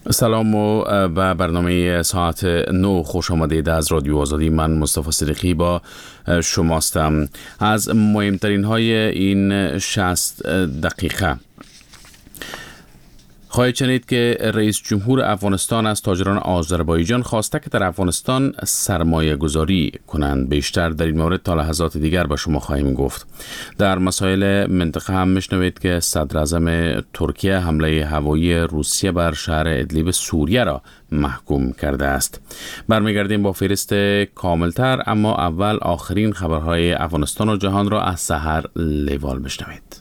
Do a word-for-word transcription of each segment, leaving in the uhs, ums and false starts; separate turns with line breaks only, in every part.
سلام و به برنامه ساعت نو خوش آمدید از رادیو آزادی. من مصطفی صدیقی با شماستم. از مهمترین های این شصت دقیقه خواهید شنید که رئیس جمهور افغانستان از تاجران آذربایجان خواسته که در افغانستان سرمایه گذاری کنند. بیشتر در این مورد تا لحظات دیگر به شما خواهیم گفت. در مسائل منطقه هم میشنوید که صدر اعظم ترکیه حمله هوایی روسیه بر شهر ادلیب سوریه را محکوم کرده است. برمیگردیم با فهرست کاملتر، اما اول آخرین خبرهای افغانستان و جهان را از سحر لیوال بشنوید.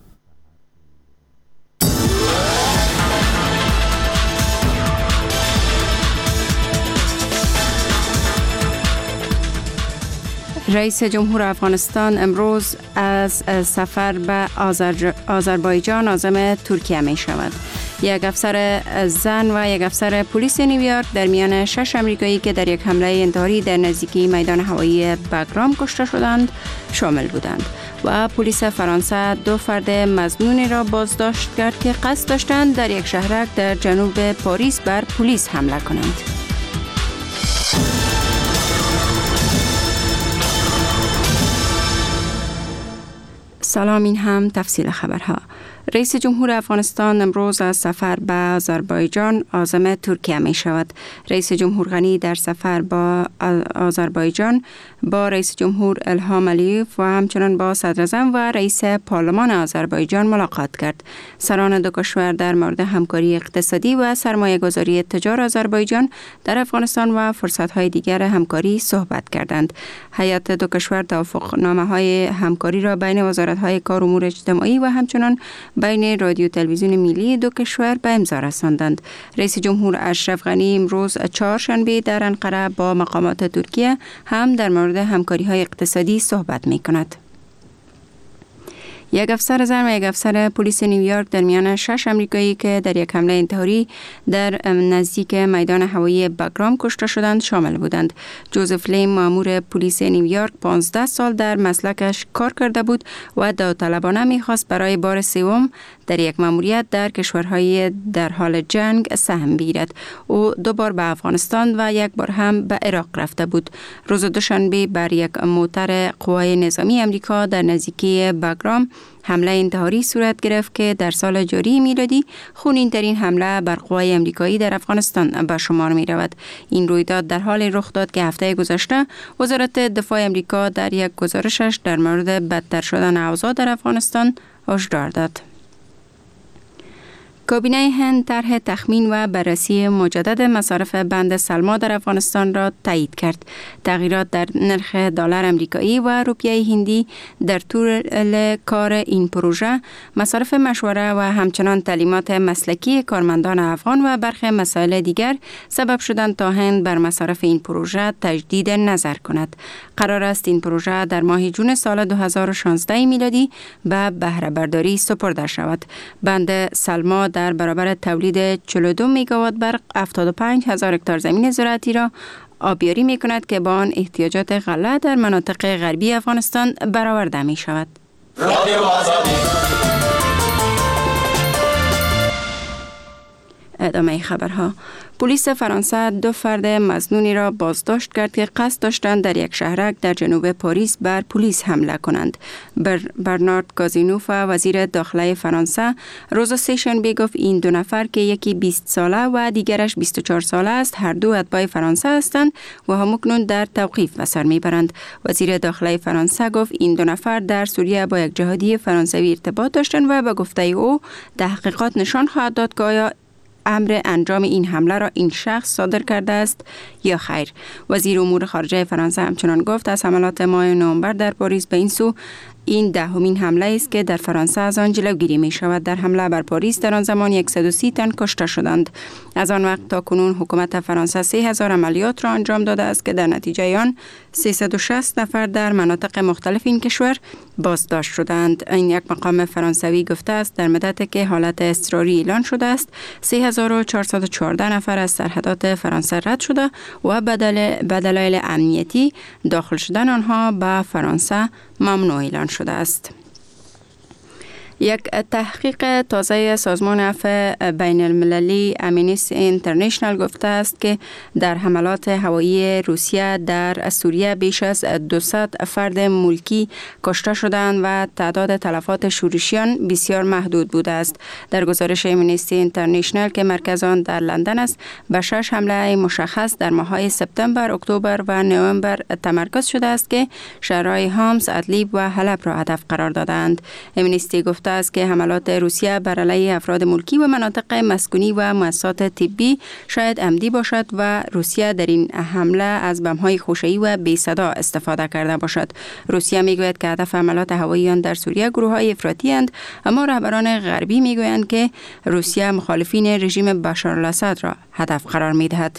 رئیس جمهور افغانستان امروز از سفر به آذر... آذربایجان عازم ترکیه می شود. یک افسر زن و یک افسر پلیس نیویورک در میان شش امریکایی که در یک حمله انتحاری در نزدیکی میدان هوایی بگرام کشته شدند شامل بودند و پلیس فرانسه دو فرد مظنونی را بازداشت کرد که قصد داشتند در یک شهرک در جنوب پاریس بر پلیس حمله کنند. سلام، این هم تفصیل خبرها. رئیس جمهور افغانستان امروز از سفر به آذربایجان عازم ترکیه می شود. رئیس جمهور غنی در سفر با آذربایجان با رئیس جمهور الهام علیوف و همچنان با صدر اعظم و رئیس پارلمان آذربایجان ملاقات کرد. سران دو کشور در مورد همکاری اقتصادی و سرمایه گذاری تجار آذربایجان در افغانستان و فرصت‌های دیگر همکاری صحبت کردند. هیئت دو کشور توافقنامه‌های همکاری را بین وزارت‌های کار، امور اجتماعی و همچنان بین رادیو تلویزیون ملی دو کشور به امضا رساندند. رئیس جمهور اشرف غنی امروز چهارشنبه در انقره با مقامات ترکیه هم در مورد همکاری‌های اقتصادی صحبت می‌کند. یک افسر زن و یک افسر پلیس نیویورک در میان شش امریکایی که در یک حمله انتحاری در نزدیک میدان هوایی بگرام کشته شدند شامل بودند. جوزف لیم مأمور پلیس نیویورک پانزده سال در مسلکش کار کرده بود و داوطلبانه می‌خواست برای بار سوم در یک مأموریت در کشورهای در حال جنگ سهم بگیرد. او دو بار به افغانستان و یک بار هم به عراق رفته بود. روز دوشنبه بر یک موتر قوای نظامی امریکا در نزدیکی بگرام حمله انتحاری صورت گرفت که در سال جاری میلادی خونین ترین حمله بر قوای امریکایی در افغانستان به شمار می رود. این رویداد در حال رخ داد که هفته گذشته وزارت دفاع امریکا در یک گزارشش در مورد بدتر شدن اوضاع در افغانستان هشدار داد. کابینه هند طرح تخمین و بررسی مجدد مصارف بند سلما در افغانستان را تایید کرد. تغییرات در نرخ دلار آمریکایی و روپیه هندی در طول کار این پروژه، مصارف مشوره و همچنان تعلیمات مسلکی کارمندان افغان و برخی مسائل دیگر سبب شدند تا هند بر مصارف این پروژه تجدید نظر کند. قرار است این پروژه در ماه جون سال دو هزار و شانزده میلادی به بهره برداری سپرده شود. بند سلما در برابر تولید چهل و دو میگاوات برق هفتاد و پنج هزار هکتار زمین زراعتی را آبیاری می کند که با آن احتیاجات غله در مناطق غربی افغانستان برآورده می شود. ادامه خبرها. پلیس فرانسه دو فرد مظنونی را بازداشت کرد که قصد داشتند در یک شهرک در جنوب پاریس بر پلیس حمله کنند. بر برنارد گازینوف وزیر داخله فرانسه روز سه‌شنبه گفت این دو نفر که یکی بیست ساله و دیگرش بیست و چهار ساله است هر دو اتباع فرانسه هستند و همکنون در توقیف به سر میبرند. وزیر داخله فرانسه گفت این دو نفر در سوریه با یک جهادی فرانسوی ارتباط داشتند و به گفته او تحقیقات نشان خواهد داد که آیا امر انجام این حمله را این شخص صادر کرده است یا خیر. وزیر امور خارجه فرانسه همچنان گفت از حملات ماه نوامبر در پاریس به این سو این دهمین حمله است که در فرانسه از آن جلوگیری می شود. در حمله بر پاریس در آن زمان صد و سی تن کشته شدند. از آن وقت تا کنون حکومت فرانسه سه هزار عملیات را انجام داده است که در نتیجه آن سیصد و شصت نفر در مناطق مختلف این کشور بازداشت شدند. این یک مقام فرانسوی گفته است در مدتی که حالت اضطراری اعلان شده است سه هزار و چهارصد و چهارده نفر از سرحدات فرانسه رد شده و به دلایل امنیتی داخل شدن آنها به فرانسه ممنوع اعلان شده است. یک تحقیق تازه سازمان عفو بین المللی امنیستی اینترنشنال گفته است که در حملات هوایی روسیه در سوریه بیش از دویست فرد ملکی کشته شدند و تعداد تلفات شورشیان بسیار محدود بوده است. در گزارش امنیستی اینترنشنال که مرکز آن در لندن است، به شش حمله مشخص در ماه‌های سپتامبر، اکتبر و نوامبر تمرکز شده است که شهرهای هامس، ادلیب و حلب را هدف قرار دادند. امنیستی گفته است که حملات روسیه بر علیه افراد ملکی و مناطق مسکونی و مؤسسات طبی شاید عمدی باشد و روسیه در این حمله از بم‌های خوشه‌ای و بی صدا استفاده کرده باشد. روسیه میگوید که هدف حملات هوایی آن در سوریه گروه‌های افراطی اند، اما رهبران غربی میگویند که روسیه مخالفین رژیم بشار الاسد را هدف قرار می‌دهد.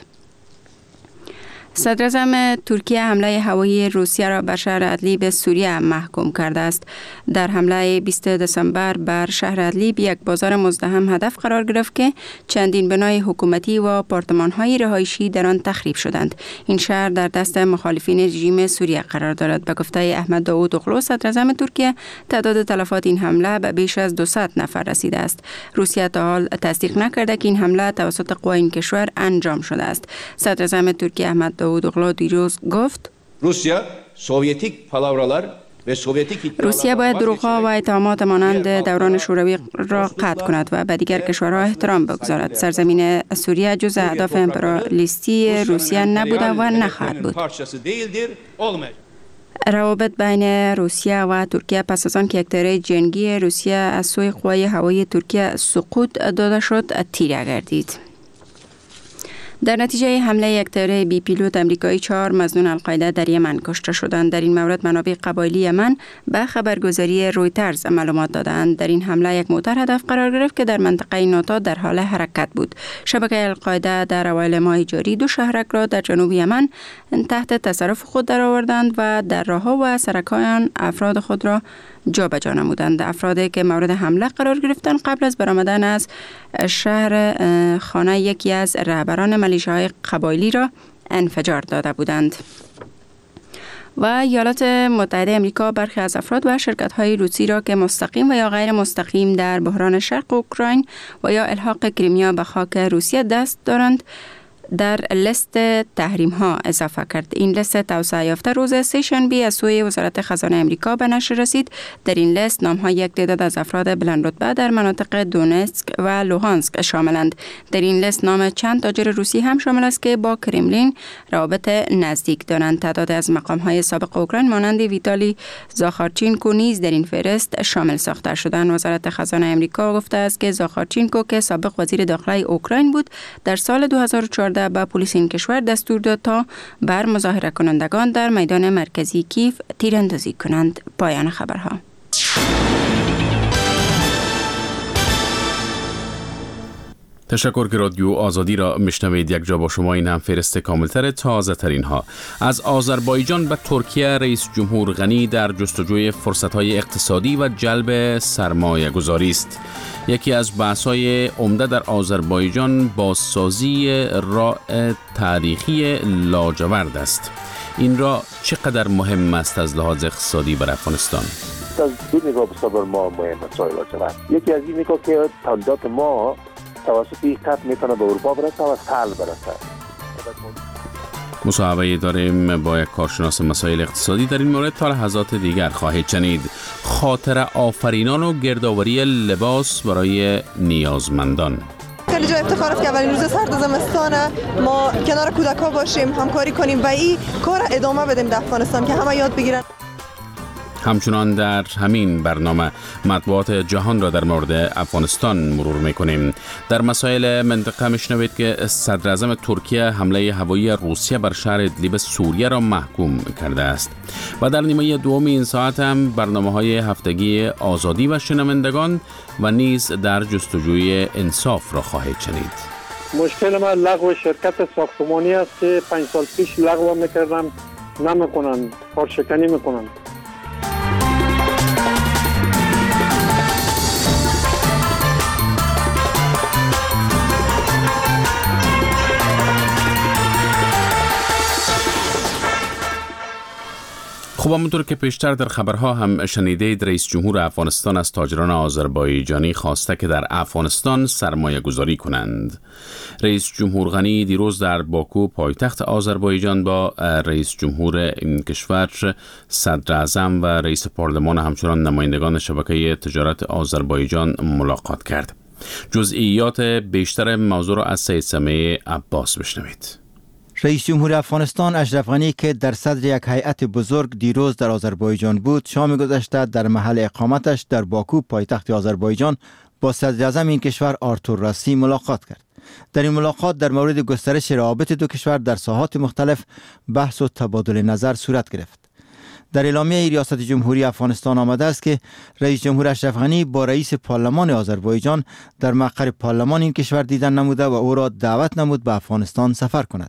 صدر اعظم ترکیه حمله هوایی روسیه را بر شهر ادلیب سوریه محکوم کرده است. در حمله بیست دسامبر بر شهر ادلیب یک بازار مزدحم هدف قرار گرفت که چندین بنای حکومتی و آپارتمان‌های رهایشی در آن تخریب شدند. این شهر در دست مخالفین رژیم سوریه قرار دارد. به گفته احمد داوود اغلو، صدر اعظم ترکیه، تعداد تلفات این حمله به بیش از دویست نفر رسیده است. روسیه تا حال تصدیق نکرده که این حمله توسط قوای این کشور انجام شده است. صدر اعظم ترکیه احمد داوود اغلو دیروز گفت
روسیه سوویتیک پالاوراlar و سوویتیک
روسیه باید دروغ‌ها و اتهامات مانند دوران شوروی را قطع کند و به دیگر کشورها احترام بگذارد. سرزمین سوریه جزء اهداف امپریالیستی روسیه نبوده و نخواهد بود. روابط بین روسیه و ترکیه پس از آن که یک طیاره جنگی روسیه از سوی قوای هوایی ترکیه سقوط داده شد تیره گردید. در نتیجه حمله یک طیاره بی پیلوت امریکایی چهار مظنون القاعده در یمن کشته شدند. در این مورد منابع قبایلی یمن به خبرگزاری رویترز معلومات دادند. در این حمله یک موتر هدف قرار گرفت که در منطقه نوتا در حال حرکت بود. شبکه القاعده در اوایل ماه جاری دو شهرک را در جنوب یمن تحت تصرف خود درآوردند و در راه‌ها و سرک‌های آن افراد خود را جابجا نمودند. افرادی که مورد حمله قرار گرفتند قبل از برآمدن از شهر خانه یکی از رهبران ملیشه‌های قبایلی را انفجار داده بودند. و ایالات متحده آمریکا برخی از افراد و شرکت‌های روسی را که مستقیم و یا غیر مستقیم در بحران شرق اوکراین و یا الحاق کریمیا به خاک روسیه دست دارند در لیست تحریم ها اضافه کرد. این لیست توسعه یافته روز سه شنبه از سوی وزارت خزانه آمریکا به نشر رسید. در این لیست نام های یک تعداد از افراد بلند رتبه در مناطق دونتسک و لوهانسک شاملند. در این لیست نام چند تاجر روسی هم شامل است که با کرملین روابط نزدیک دارند. تعداد از مقام های سابق اوکراین مانند ویتالی زاخارچینکو نیز در این فهرست شامل ساخته شدند. وزارت خزانه آمریکا گفته است که زاخارچینکو که سابق وزیر داخلی اوکراین بود، در سال دو هزار و چهارده به پلیس این کشور دستور داد تا بر مظاهره کنندگان در میدان مرکزی کیف تیراندازی کنند. پایان خبرها.
تشکر که رادیو آزادی را میشنوید. یک جا با شما این هم فهرست کاملتر تازه ترین ها. از آذربایجان به ترکیه، رئیس جمهور غنی در جستجوی فرصت‌های اقتصادی و جلب سرمایه گذاری است. یکی از بحث‌های عمده در آذربایجان بازسازی راه تاریخی لاجورد است. این را چقدر مهم است از لحاظ اقتصادی بر افغانستان؟
از دو نگاه بسیار ما مهم است لاجورد. یکی از این نگاه که تولیدات ما توسط این خط میتونه به اروپا برسه و سهل برسه.
مصاحبه داریم با یک کارشناس مسائل اقتصادی. در این مورد تا لحظات دیگر خواهید شنید. خاطر آفرینان و گردآوری لباس برای نیازمندان.
خیلی جای افتخار است که اولین روز سرد زمستانه ما کنار کودک‌ها باشیم، همکاری کنیم و این کار ادامه بدیم در افغانستان که همه یاد بگیرن.
همچنان در همین برنامه مطبوعات جهان را در مورد افغانستان مرور میکنیم. در مسائل منطقه میشنوید که صدر اعظم ترکیه حمله هوایی روسیه بر شهر ادلیب سوریه را محکوم کرده است. و در نیمه دوم این ساعت هم برنامه‌های هفتگی آزادی و شنوندگان و نیز در جستجوی انصاف را خواهید شنید.
مشکل ما لغو شرکت ساختمانی است که پنج سال پیش لغو میکردم، نمیکنن، کارشکنی میکنن.
خب همونطور که پیشتر در خبرها هم شنیدید، رئیس جمهور افغانستان از تاجران آذربایجانی خواسته که در افغانستان سرمایه گذاری کنند. رئیس جمهور غنی دیروز در باکو پایتخت آذربایجان با رئیس جمهور این کشور، صدر اعظم و رئیس پارلمان همچنان نمایندگان شبکه تجارت آذربایجان ملاقات کرد. جزئیات بیشتر موضوع را از سید سمیع عباس بشنوید.
رئیس جمهور افغانستان اشرف غنی که در صدر یک هیئت بزرگ دیروز در آذربایجان بود، شام گذشته در محل اقامتش در باکو پایتخت آذربایجان با صدر اعظم این کشور آرتور راسی ملاقات کرد. در این ملاقات در مورد گسترش روابط دو کشور در ساحات مختلف بحث و تبادل نظر صورت گرفت. در اعلامیه ریاست جمهوری افغانستان آمده است که رئیس جمهور اشرف غنی با رئیس پارلمان آذربایجان در مقر پارلمان این کشور دیدن نموده و او را دعوت نمود به افغانستان سفر کند.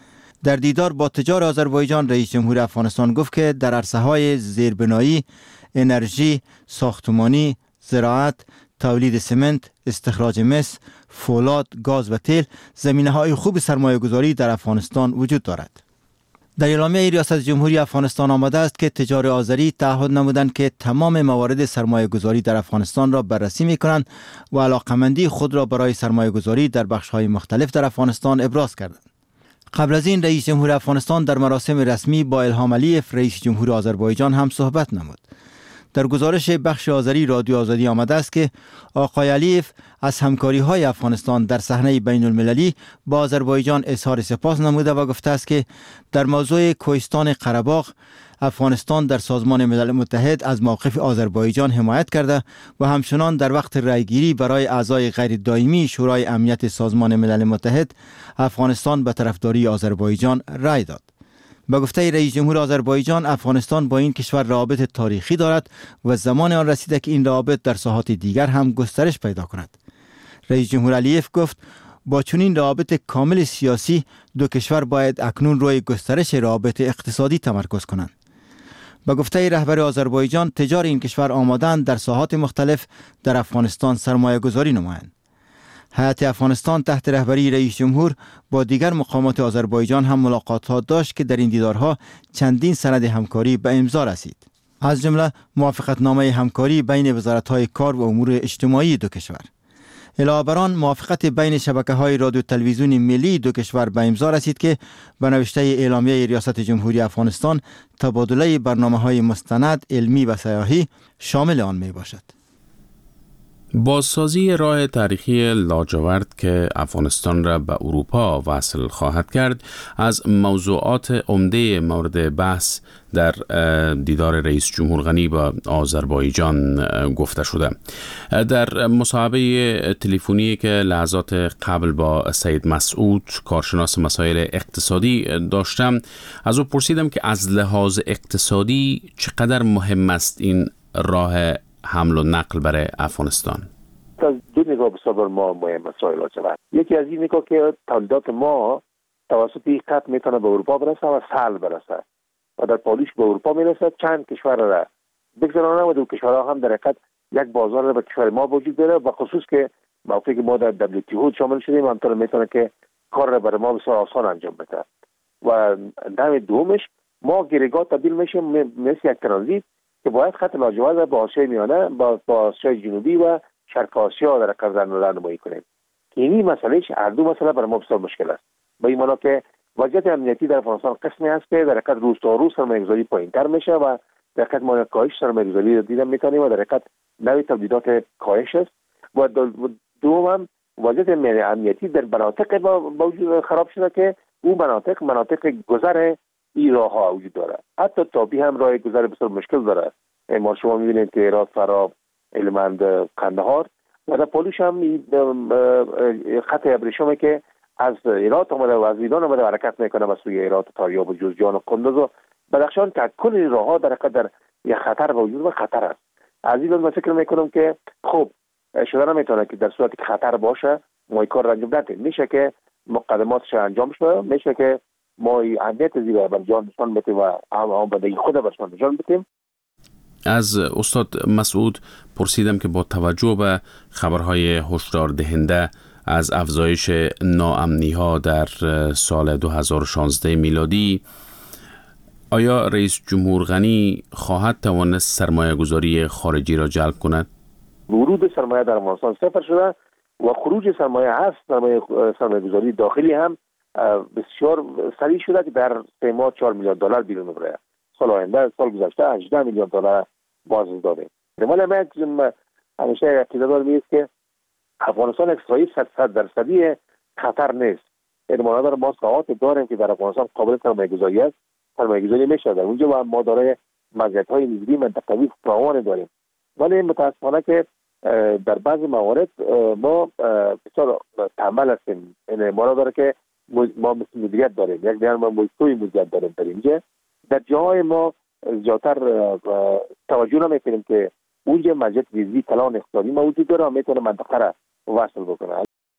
در دیدار با تجار آذربایجان، رئیس جمهور افغانستان گفت که در عرصه‌های زیربنایی، انرژی، ساختمانی، زراعت، تولید سمنت، استخراج مس، فولاد، گاز و تیل زمینه‌های خوب سرمایه‌گذاری در افغانستان وجود دارد. در اعلامیه ریاست جمهوری افغانستان آمده است که تجار آذری تعهد نمودند که تمام موارد سرمایه‌گذاری در افغانستان را بررسی می‌کنند و علاقمندی خود را برای سرمایه‌گذاری در بخش‌های مختلف در افغانستان ابراز کردند. قبل از این رئیس جمهور افغانستان در مراسم رسمی با الهام علیف رئیس جمهور آذربایجان هم صحبت نمود. در گزارش بخش آذری رادیو آزادی آمده است که آقای علیف از همکاری‌های افغانستان در صحنه بین المللی با آذربایجان اظهار سپاس نموده و گفته است که در موضوع کوهستان قره‌باغ افغانستان در سازمان ملل متحد از موقف آذربایجان حمایت کرده و همچنان در وقت رأیگیری برای اعضای غیر دائمی شورای امنیت سازمان ملل متحد افغانستان به طرفداری آذربایجان رأی داد. به گفته رئیس جمهور آذربایجان، افغانستان با این کشور روابط تاریخی دارد و زمان آن رسیده که این روابط در ساحات دیگر هم گسترش پیدا کند. رئیس جمهور علیف گفت با چنین روابط کامل سیاسی دو کشور باید اکنون روی گسترش روابط اقتصادی تمرکز کنند. به گفته رهبر آذربایجان، تجار این کشور آماده‌اند در ساحات مختلف در افغانستان سرمایه گذاری نمایند. هیئت افغانستان تحت رهبری رئیس جمهور با دیگر مقامات آذربایجان هم ملاقاتات داشت که در این دیدارها چندین سند همکاری به امضا رسید. از جمله موافقتنامه همکاری بین وزارت‌های کار و امور اجتماعی دو کشور. علاوه بر آن، موافقت بین شبکه‌های رادیو تلویزیون ملی دو کشور به امضا رسید که به نوشته اعلامیه ریاست جمهوری افغانستان تبادله برنامه‌های مستند، علمی و سیاحی شامل آن میباشد.
بازسازی راه تاریخی لاجورد که افغانستان را به اروپا وصل خواهد کرد از موضوعات عمده مورد بحث در دیدار رئیس جمهور غنی با آذربایجان گفته شده. در مصاحبه تلفنی که لحظات قبل با سید مسعود کارشناس مسائل اقتصادی داشتم، از او پرسیدم که از لحاظ اقتصادی چقدر مهم است این راه حمل و نقل برای افغانستان.
از دو نگاه بسیار ما مهم مسائل شود. یکی از این نگاه که تولیدات ما توسط این خط میتونه به اروپا برسه و سهل برسه و در پالیش به اروپا میرسه، چند کشور را بگذارانه و دو کشورها هم در حقیقت یک بازار را به کشور ما وجود داره و خصوص که موقعی که ما در دبلیو تی او شامل شدیم همطور میتونه که کار را برای ما بسیار آسان انجام بده. و دم دومش ما گریگات تبدیل میشیم مثل یک ترانزیت که باید خط لاجورد با آسیای میانه با با آسیای جنوبی و شرق آسیا در کار رانمایی کنیم. که این مسئله هر دو مسئله برای ما بسیار مشکل است. به این معنی که وضعیت امنیتی در افغانستان قسمی است که در حقیقت روز تا روز سرمایه‌گذاری پایین‌تر میشه و در حقیقت ما یک کاهش سرمایه‌گذاری دیدن می‌تونیم و در حقیقت نوع تولیدات کاهش است و دوم وضعیت امنیتی در مناطق با وجود خراب شده که اون مناطق مناطق گذر این راه ها وجود داره. حتی تابی هم راه گذر بسیار مشکل داره. ما شما می‌بینید که هرات، فرا، هلمند، قندهار و در پولش هم خط ابریشمی که از هرات آمده و از ایران آمده حرکت میکنه به سوی هرات، تاریاب و جوزجان و قندوز و بدخشان که کل این راه ها در حقیقت در یک خطر وجود و خطر است. از این من فکر میکنم که خب شده نمیتونه که در صورتی که خطر باشه ما این کار انجام ندیم. میشه که مقدماتش انجام شده، میشه که ما اهمیت زیبا بر جان نشان بدیم و هم به خود برشان نشان بدیم.
از استاد مسعود پرسیدم که با توجه به خبرهای هشدار دهنده از افزایش ناامنی‌ها در سال دو هزار و شانزده میلادی، آیا رئیس جمهور غنی خواهد توانست سرمایه گذاری خارجی را جلب کند؟
ورود سرمایه در افغانستان صفر شده و خروج سرمایه هست. سرمایه سرمایه گذاری داخلی هم بسیار سریع شده که در سه ماه چهار میلیارد دلار بیرون بره. سال آینده، سال گذشته هجده میلیارد دلار باز داده. ولی من همیشه اعتقاد دارم که افغانستان اقتصادی صد درصدی خطر نیست. ادامه داره ما ساعات داریم که در افغانستان قابل سرمایه گذاری است، سرمایه گذاری میشه در اونجا و ما داره مزیت‌های نسبی منطقوی فراوان داریم. ولی متاسفانه که در بعضی موارد ما بسیار تنبل هستیم. این ما داره که ما مثل مدیریت داریم، یک دیگر ما موضوعی مدیریت داریم در اینجا. در جاهای ما زیادتر توجه نمیکنیم که اونجا مزیت ریزی کلان اقتصادی موجود داره و میتونه منطقه را وصل بکنه.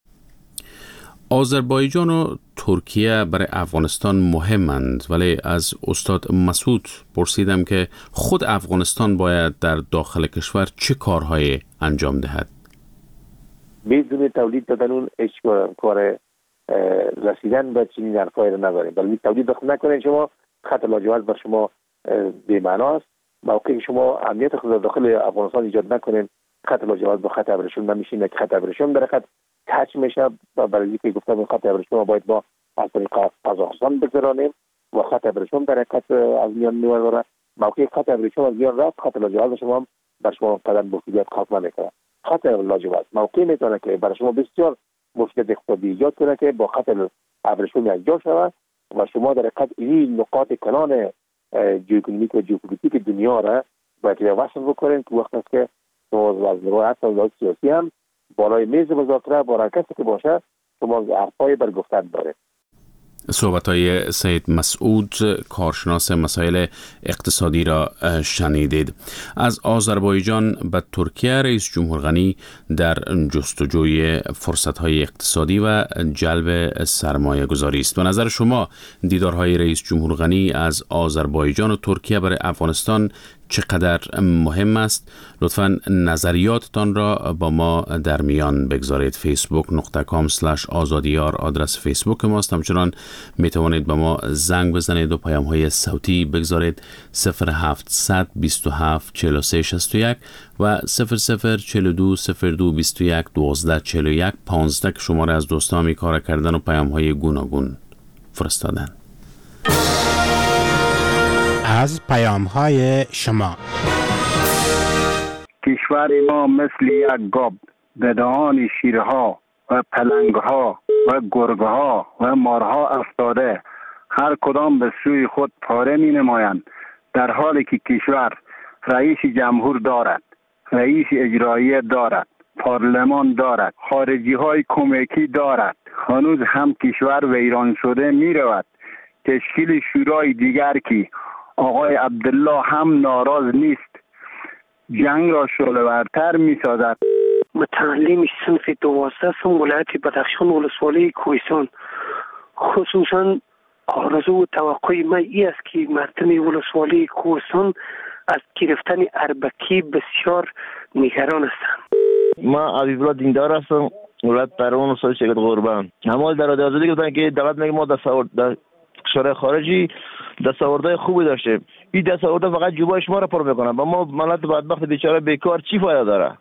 آذربایجان و ترکیه برای افغانستان مهمند، ولی از استاد مسعود پرسیدم که خود افغانستان باید در داخل کشور چه کارهای انجام دهد؟
بدون تولید دادن اون هیچ کار رسیدن به چنین حرفایی رو نداریم. ولی تولید داخل نکنین شما خط لاجورد بر شما بی‌معناست. موقعی شما امنیت خود داخل افغانستان ایجاد نکنین، خط لاجورد با خط ابریشم نمیشینه که خط ابریشم در خط کچ میشه و برای اینکه گفتم این خط ابریشم باید با از طریق قزاقستان بگذرانیم و خط ابریشم در خط از میان میوره. موقعی خط ابریشم از میان رفت، خط لاجورد شما هم بر شما قدر مفیدیت خاص نمیکنه. خط لاجورد موقعی میتونه که برای شما بسیار مفید اقتصادی ایجاد کنه که با خط ابریشم یکجا شود و شما در خط این نقاط کلان جیوئکونومیک و ژئوپلیتیک دنیا را باید وصل بکنین که وقت است که شما از روایت و سیاسی هم بالای میز مذاکره با هر کسی که باشه شما حرفای بر گفتن داره.
صحبت‌های سید مسعود کارشناس مسائل اقتصادی را شنیدید. از آذربایجان به ترکیه رئیس جمهور غنی در جستجوی فرصت‌های اقتصادی و جلب سرمایه گذاری است. به نظر شما دیدارهای رئیس جمهور غنی از آذربایجان و ترکیه برای افغانستان چقدر مهم است؟ لطفاً نظریاتتان را با ما در میان بگذارید. فیسبوک نقطه کام اسلش آزادیار آدرس فیسبوک ماست. همچنان می توانید به ما زنگ بزنید و پیام های صوتی بگذارید صفر هفتصد بیست و هفت چهل و سه شصت و یک و صفر صفر چهل و دو صفر دو بیست و یک دوازده چهل و یک پانزده که شماره از دوستان می کار کردن و پیام های گوناگون فرستادن.
از پیام‌های شما.
کشور ما مثل یک گاو به دهان شیرها و پلنگها و گرگها و مارها افتاده، هر کدام به سوی خود پاره می نمایند، در حالی که کشور رئیس جمهور دارد، رئیس اجرایی دارد، پارلمان دارد، خارجی های کمکی دارد. هنوز هم کشور ویران شده می رود. تشکیل شورای دیگر که آقای عبدالله هم ناراض نیست، جنگ را شعله‌ورتر می‌سازد.
متعلم صنف دوازده هم ولایت بدخشان ولسوالی کوهستان، خصوصا آرزو و توقع من این است که مردم ولسوالی کوهستان از گرفتن اربکی بسیار نگران هستند.
ما عبیدالله دیندار هستم، ولایت پروان استاد شگفت قربان. همه در رادیو آزادی گفتن که دولت میگه ما دستاورد کشور خارجی دستاوردهای خوبی داشته، این دستاورد فقط جوبای شما را پر میکنه، با ما ملت بدبخت بیچاره بیکار چی فایده داره؟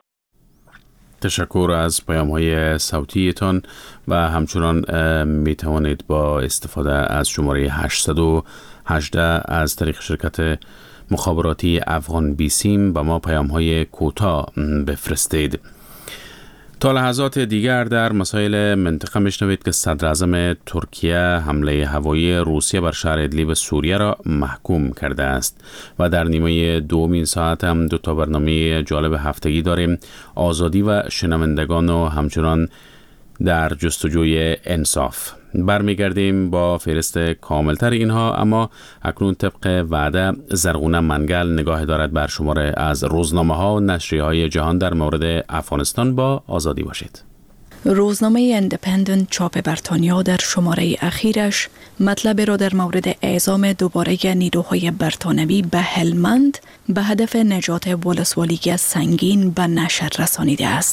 تشکر از پیام های صوتیتان و همچنان می توانید با استفاده از شماره هشتصد و هجده از طریق شرکت مخابراتی افغان بیسیم با ما پیام های کوتاه بفرستید. تا لحظات دیگر در مسائل منطقه میشنوید که صدر اعظم ترکیه حمله هوایی روسیه بر شهر ادلیب سوریه را محکوم کرده است و در نیمه دومین ساعت هم دو تا برنامه جالب هفتگی داریم، آزادی و شنوندگان و همچنان در جستجوی انصاف. برمیگردیم با فهرست کاملتر اینها، اما اکنون طبق وعده زرغونه منگل نگاه دارد بر شماره از روزنامه ها و نشریه های جهان در مورد افغانستان. با آزادی باشید.
روزنامه اندپندنت چاپ بریتانیا در شماره اخیرش مطلب را در مورد اعزام دوباره نیروهای برتانوی به هلمند به هدف نجات ولسوالی سنگین به نشر رسانیده است.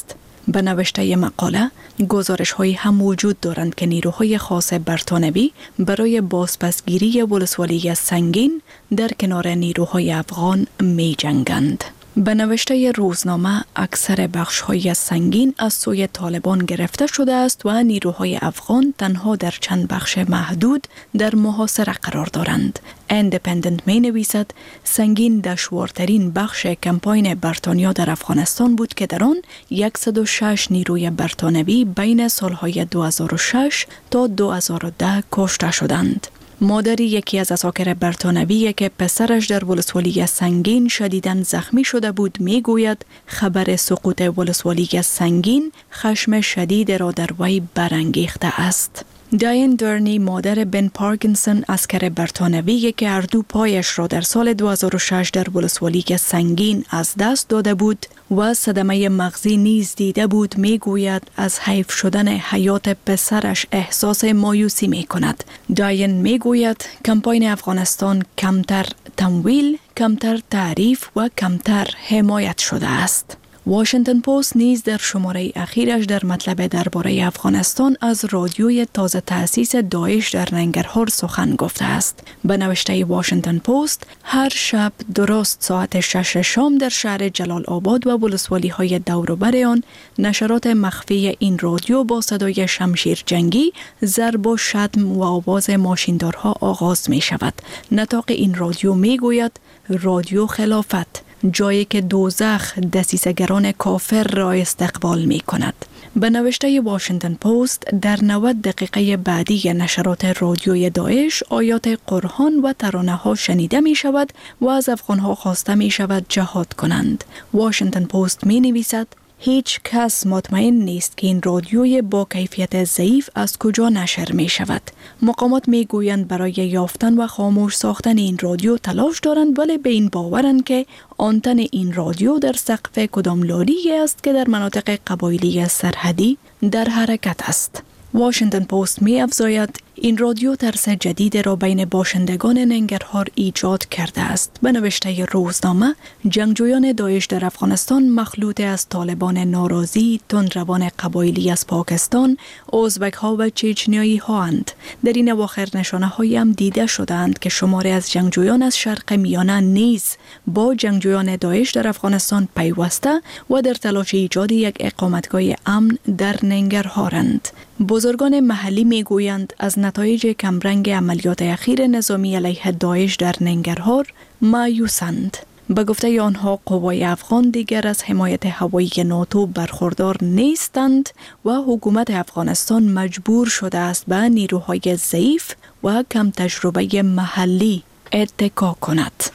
به نوشته مقاله، گزارش های هم وجود دارند که نیروهای خاص برطانوی برای بازپسگیری ولسوالی سنگین در کنار نیروهای افغان می جنگند. به نوشته روزنامه، اکثر بخش‌های سنگین از سوی طالبان گرفته شده است و نیروهای افغان تنها در چند بخش محدود در محاصره قرار دارند. ایندیپندنت می نویسد سنگین دشوارترین بخش کمپاین بریتانیا در افغانستان بود که در آن صد و شش نیروی بریتانوی بین سالهای دو هزار و شش تا دو هزار و ده کشته شدند. مادری یکی از عساکر بریتانوی که پسرش در ولسوالی سنگین شدیداً زخمی شده بود می گوید خبر سقوط ولسوالی سنگین خشم شدید را در وی برانگیخته است. داین درنی، مادر بن پارکینسون، عسکر بریتانوی که هر دو پایش را در سال دو هزار و شش در ولسوالی سنگین از دست داده بود و صدمه مغزی نیز دیده بود، می گوید از حیف شدن حیات پسرش احساس مایوسی می کند. داین می گوید کمپاین افغانستان کمتر تمویل، کمتر تعریف و کمتر حمایت شده است. واشنگتن پست نیز در شماره اخیرش در مطلب درباره افغانستان از رادیوی تازه تأسیس داعش در ننگرهار سخن گفته است. به نوشته واشنگتن پست، هر شب درست ساعت شش شام در شهر جلال آباد و ولسوالی های دور و بر آن نشرات مخفی این رادیو با صدای شمشیر جنگی، ضرب و شتم و آواز ماشیندارها آغاز می شود. نطاق این رادیو می گوید رادیو خلافت، جایی که دوزخ دسیسه‌گران کافر را استقبال می کند. به نوشته واشنگتن پست، در نود دقیقه بعدی نشرات رادیوی داعش آیات قرآن و ترانه ها شنیده می شود و از افغان ها خواسته می شود جهاد کنند. واشنگتن پست می نویسد هیچ کس مطمئن نیست که این رادیوی با کیفیت ضعیف از کجا نشر می شود. مقامات می گویند برای یافتن و خاموش ساختن این رادیو تلاش دارند، ولی به این باورند که آنتن این رادیو در سقف کدام لالی است که در مناطق قبایلی سرحدی در حرکت است. واشنگتن پست می افزاید این رادیو ترس جدید را بین باشندگان ننگرهار ایجاد کرده است. به نوشته روزنامه، جنگجویان داعش در افغانستان مخلوط از طالبان ناراضی، تندروان قبایلی از پاکستان، ازبک ها و چچنیایی ها اند. در این اواخر نشانه هایی هم دیده شدند که شماری از جنگجویان از شرق میانه نیز با جنگجویان داعش در افغانستان پیوسته و در تلاش ایجاد یک اقامتگاه امن در ننگرهارند. بزرگان محلی می گویند از نتایج کمرنگ عملیات اخیر نظامی علیه داعش در ننگرهار مایوسند. به گفته آنها قوای افغان دیگر از حمایت هوایی ناتو برخوردار نیستند و حکومت افغانستان مجبور شده است به نیروهای ضعیف و کم تجربه محلی اتکا کند.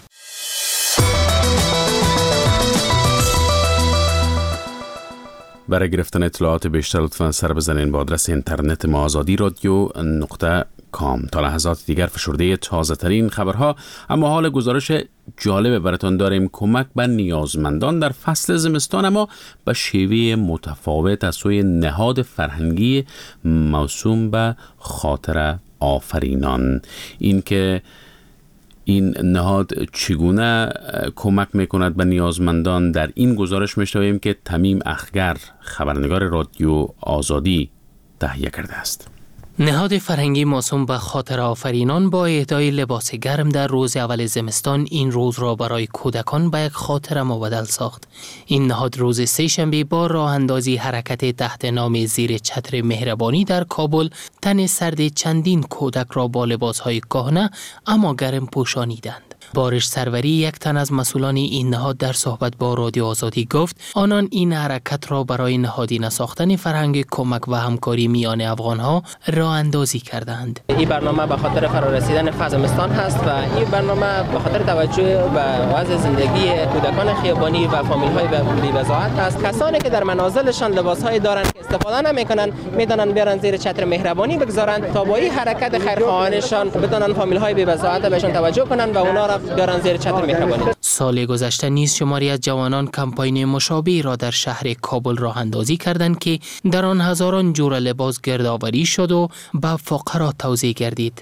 برای گرفتن اطلاعات بیشتر لطفاً سر بزنین با آدرس اینترنت ما آزادی رادیو نقطه کام. تا لحظات دیگر فشرده تازه ترین خبرها، اما حال گزارش جالب براتون داریم. کمک به نیازمندان در فصل زمستان، اما به شیوه متفاوت از سوی نهاد فرهنگی موسوم به خاطر آفرینان. این که این نهاد چگونه کمک میکند به نیازمندان، در این گزارش میشنویم که تمیم اخگر، خبرنگار رادیو آزادی، تهیه کرده است.
نهاد فرهنگی موسوم به خاطر آفرینان با اهدای لباس گرم در روز اول زمستان این روز را برای کودکان به یک خاطره مبدل ساخت. این نهاد روز سه شنبه با راه اندازی حرکت تحت نام زیر چتر مهربانی در کابل تن سرد چندین کودک را با لباسهای کهنه اما گرم پوشانیدند. بارش سروری، یک تن از مسئولان این نهاد، در صحبت با رادیو آزادی گفت آنان این حرکت را برای نهادینه ساختن فرهنگ کمک و همکاری میان افغانها راه اندازی کردند.
این برنامه به خاطر فرارسیدن فصل زمستان هست و این برنامه به خاطر توجه به وضع زندگی کودکان خیابانی و فامیل‌های بی‌وضاحت است. کسانی که در منازلشان لباس‌های دارند که استفاده نمی‌کنند می‌دانند بیارن زیر چتر مهربانی بگذارند تا با این حرکت خیرخواهانشان بتونن فامیل‌های بی‌وضاحت بهشون توجه کنند و اونا را بیارن زیر چتر مهربانی.
سال گذشته نیز شماری از جوانان کمپاین مشابه را در شهر کابل راه اندازی کردند که در آن هزاران جور لباس گردآوری شد و به فقرا توزیع گردید.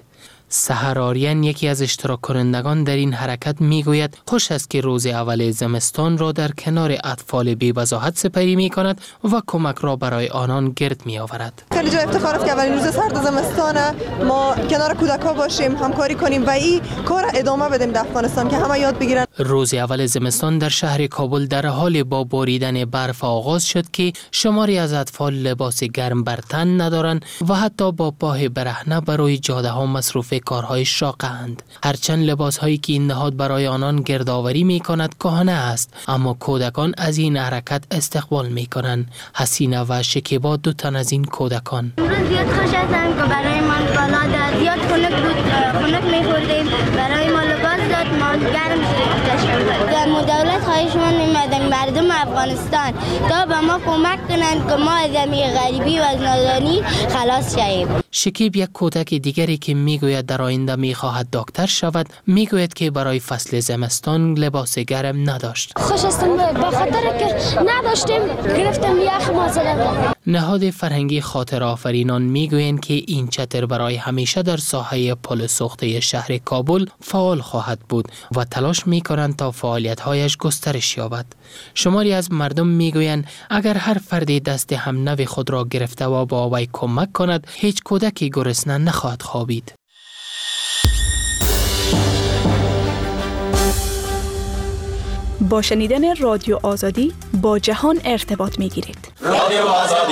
سحر آریان یکی از اشتراک کنندگان در این حرکت میگوید خوش است که روز اول زمستان را در کنار اطفال بی وضاحت سپری می کند و کمک را برای آنان گرد می آورد.
خیلی جای افتخار است که اولین روز سرد زمستان ما کنار کودک‌ها باشیم، همکاری کنیم و این کار ادامه بدیم در افغانستان که همه یاد بگیرن.
روز اول زمستان در شهر کابل در حال با باریدن برف آغاز شد که شماری از اطفال لباس گرم بر تن ندارند و حتی با پای برهنه برای جاده ها مصروف کارهای شاقند. هرچند لباس هایی که این نهاد برای آنان گردآوری می کند کهنه است، اما کودکان از این حرکت استقبال می کنند. حسینه و شکیبا دو تن از این کودکان.
امروز زیاد خوش هستم که برای ما بالا داد، زیاد خنک بود، خنک می‌خوردیم، برای ما لباس داد، ما گرم شدیم. در دولت خواهش من می‌مدیم مردم افغانستان تا به ما کمک کنند که ما از این غریبی و از نادانی خلاص شویم.
شکیب یک کودک دیگری که میگوید در آینده میخواهد دکتر شود میگوید که برای فصل زمستان لباس گرم نداشت.
خوش هستم به خاطر که نداشتیم گرفتم یخ ما زدم.
نهاد فرهنگی خاطر آفرینان میگویند که این چتر برای همیشه در ساحه پل سوخته شهر کابل فعال خواهد بود و تلاش میکنند تا فعالیت‌هایش گسترش یابد. شماری از مردم میگویند اگر هر فردی دست هم نوی خود را گرفته و با وی کمک کند هیچ کودکی گرسنه نخواهد خوابید.
با شنیدن رادیو آزادی با جهان ارتباط میگیرید.
رادیو آزادی.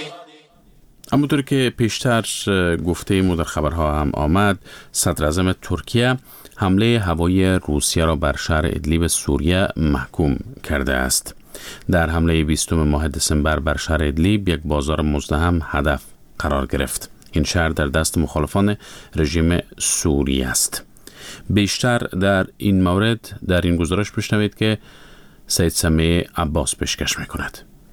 همونطور که پیشتر گفته ما در خبرها هم آمد، صدر اعظم ترکیه حمله هوایی روسیه را بر شهر ادلیب سوریه محکوم کرده است. در حمله بیستم ماه دسامبر بر شهر ادلیب یک بازار مزدحم هدف قرار گرفت. این شهر در دست مخالفان رژیم سوریه است. بیشتر در این مورد در این گزارش بشنوید که سید سمیع عباس پیشکش می‌کند.